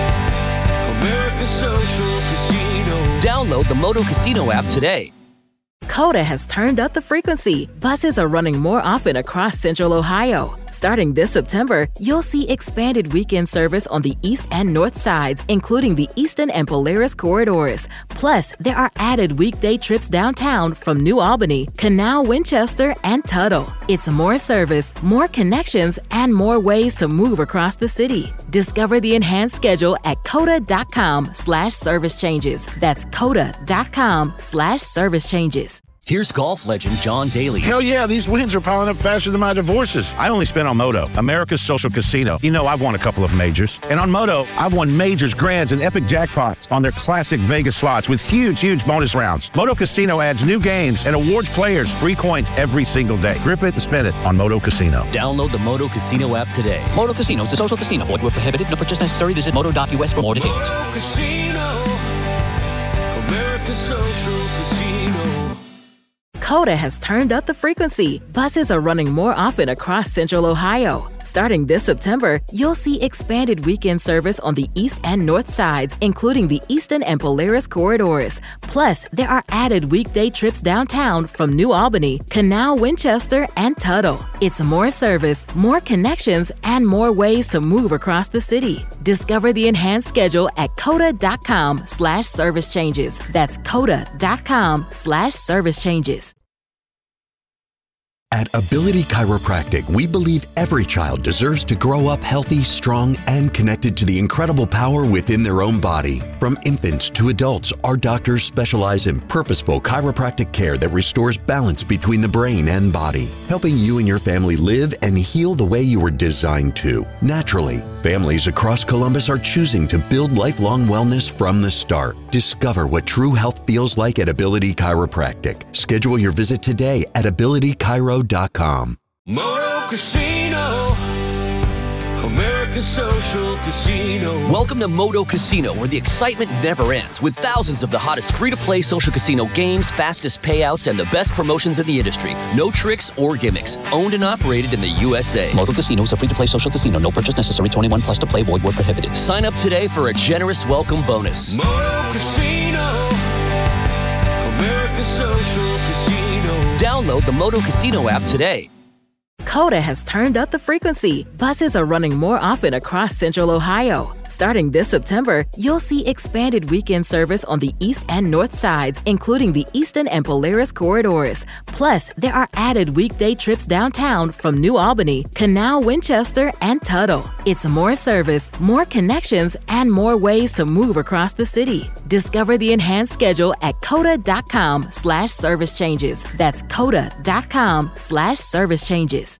America's Social Casino. Download the Moto Casino app today. Coda has turned up the frequency. Buses are running more often across Central Ohio. Starting this September, you'll see expanded weekend service on the east and north sides, including the Easton and Polaris corridors. Plus, there are added weekday trips downtown from New Albany, Canal, Winchester, and Tuttle. It's more service, more connections, and more ways to move across the city. Discover the enhanced schedule at coda.com/service changes. That's coda.com/service changes. Here's golf legend John Daly. Hell yeah, these wins are piling up faster than my divorces. I only spent on Moto, America's social casino. You know, I've won a couple of majors. And on Moto, I've won majors, grands, and epic jackpots on their classic Vegas slots with huge bonus rounds. Moto Casino adds new games and awards players free coins every single day. Grip it and spin it on Moto Casino. Download the Moto Casino app today. Moto Casino is a social casino. Void where prohibited. No purchase necessary. Visit moto.us for more details. Moto Casino, America's social casino. Coda has turned up the frequency. Buses are running more often across Central Ohio. Starting this September, you'll see expanded weekend service on the east and north sides, including the Eastern and Polaris corridors. Plus, there are added weekday trips downtown from New Albany, Canal, Winchester, and Tuttle. It's more service, more connections, and more ways to move across the city. Discover the enhanced schedule at coda.com/service changes. That's coda.com/service changes. At Ability Chiropractic, we believe every child deserves to grow up healthy, strong, and connected to the incredible power within their own body. From infants to adults, our doctors specialize in purposeful chiropractic care that restores balance between the brain and body, helping you and your family live and heal the way you were designed to, naturally. Families across Columbus are choosing to build lifelong wellness from the start. Discover what true health feels like at Ability Chiropractic. Schedule your visit today at abilitychiro.com. Moto Casino, America's social casino. Welcome to Moto Casino, where the excitement never ends, with thousands of the hottest free-to-play social casino games, fastest payouts, and the best promotions in the industry. No tricks or gimmicks. Owned and operated in the USA. Moto Casino is a free-to-play social casino. No purchase necessary. 21 plus to play. Void where prohibited. Sign up today for a generous welcome bonus. Moto Casino, America's social casino. Download the Moto Casino app today. Coda has turned up the frequency. Buses are running more often across Central Ohio. Starting this September, you'll see expanded weekend service on the east and north sides, including the Eastern and Polaris corridors. Plus, there are added weekday trips downtown from New Albany, Canal, Winchester, and Tuttle. It's more service, more connections, and more ways to move across the city. Discover the enhanced schedule at coda.com/service changes. That's coda.com/service changes.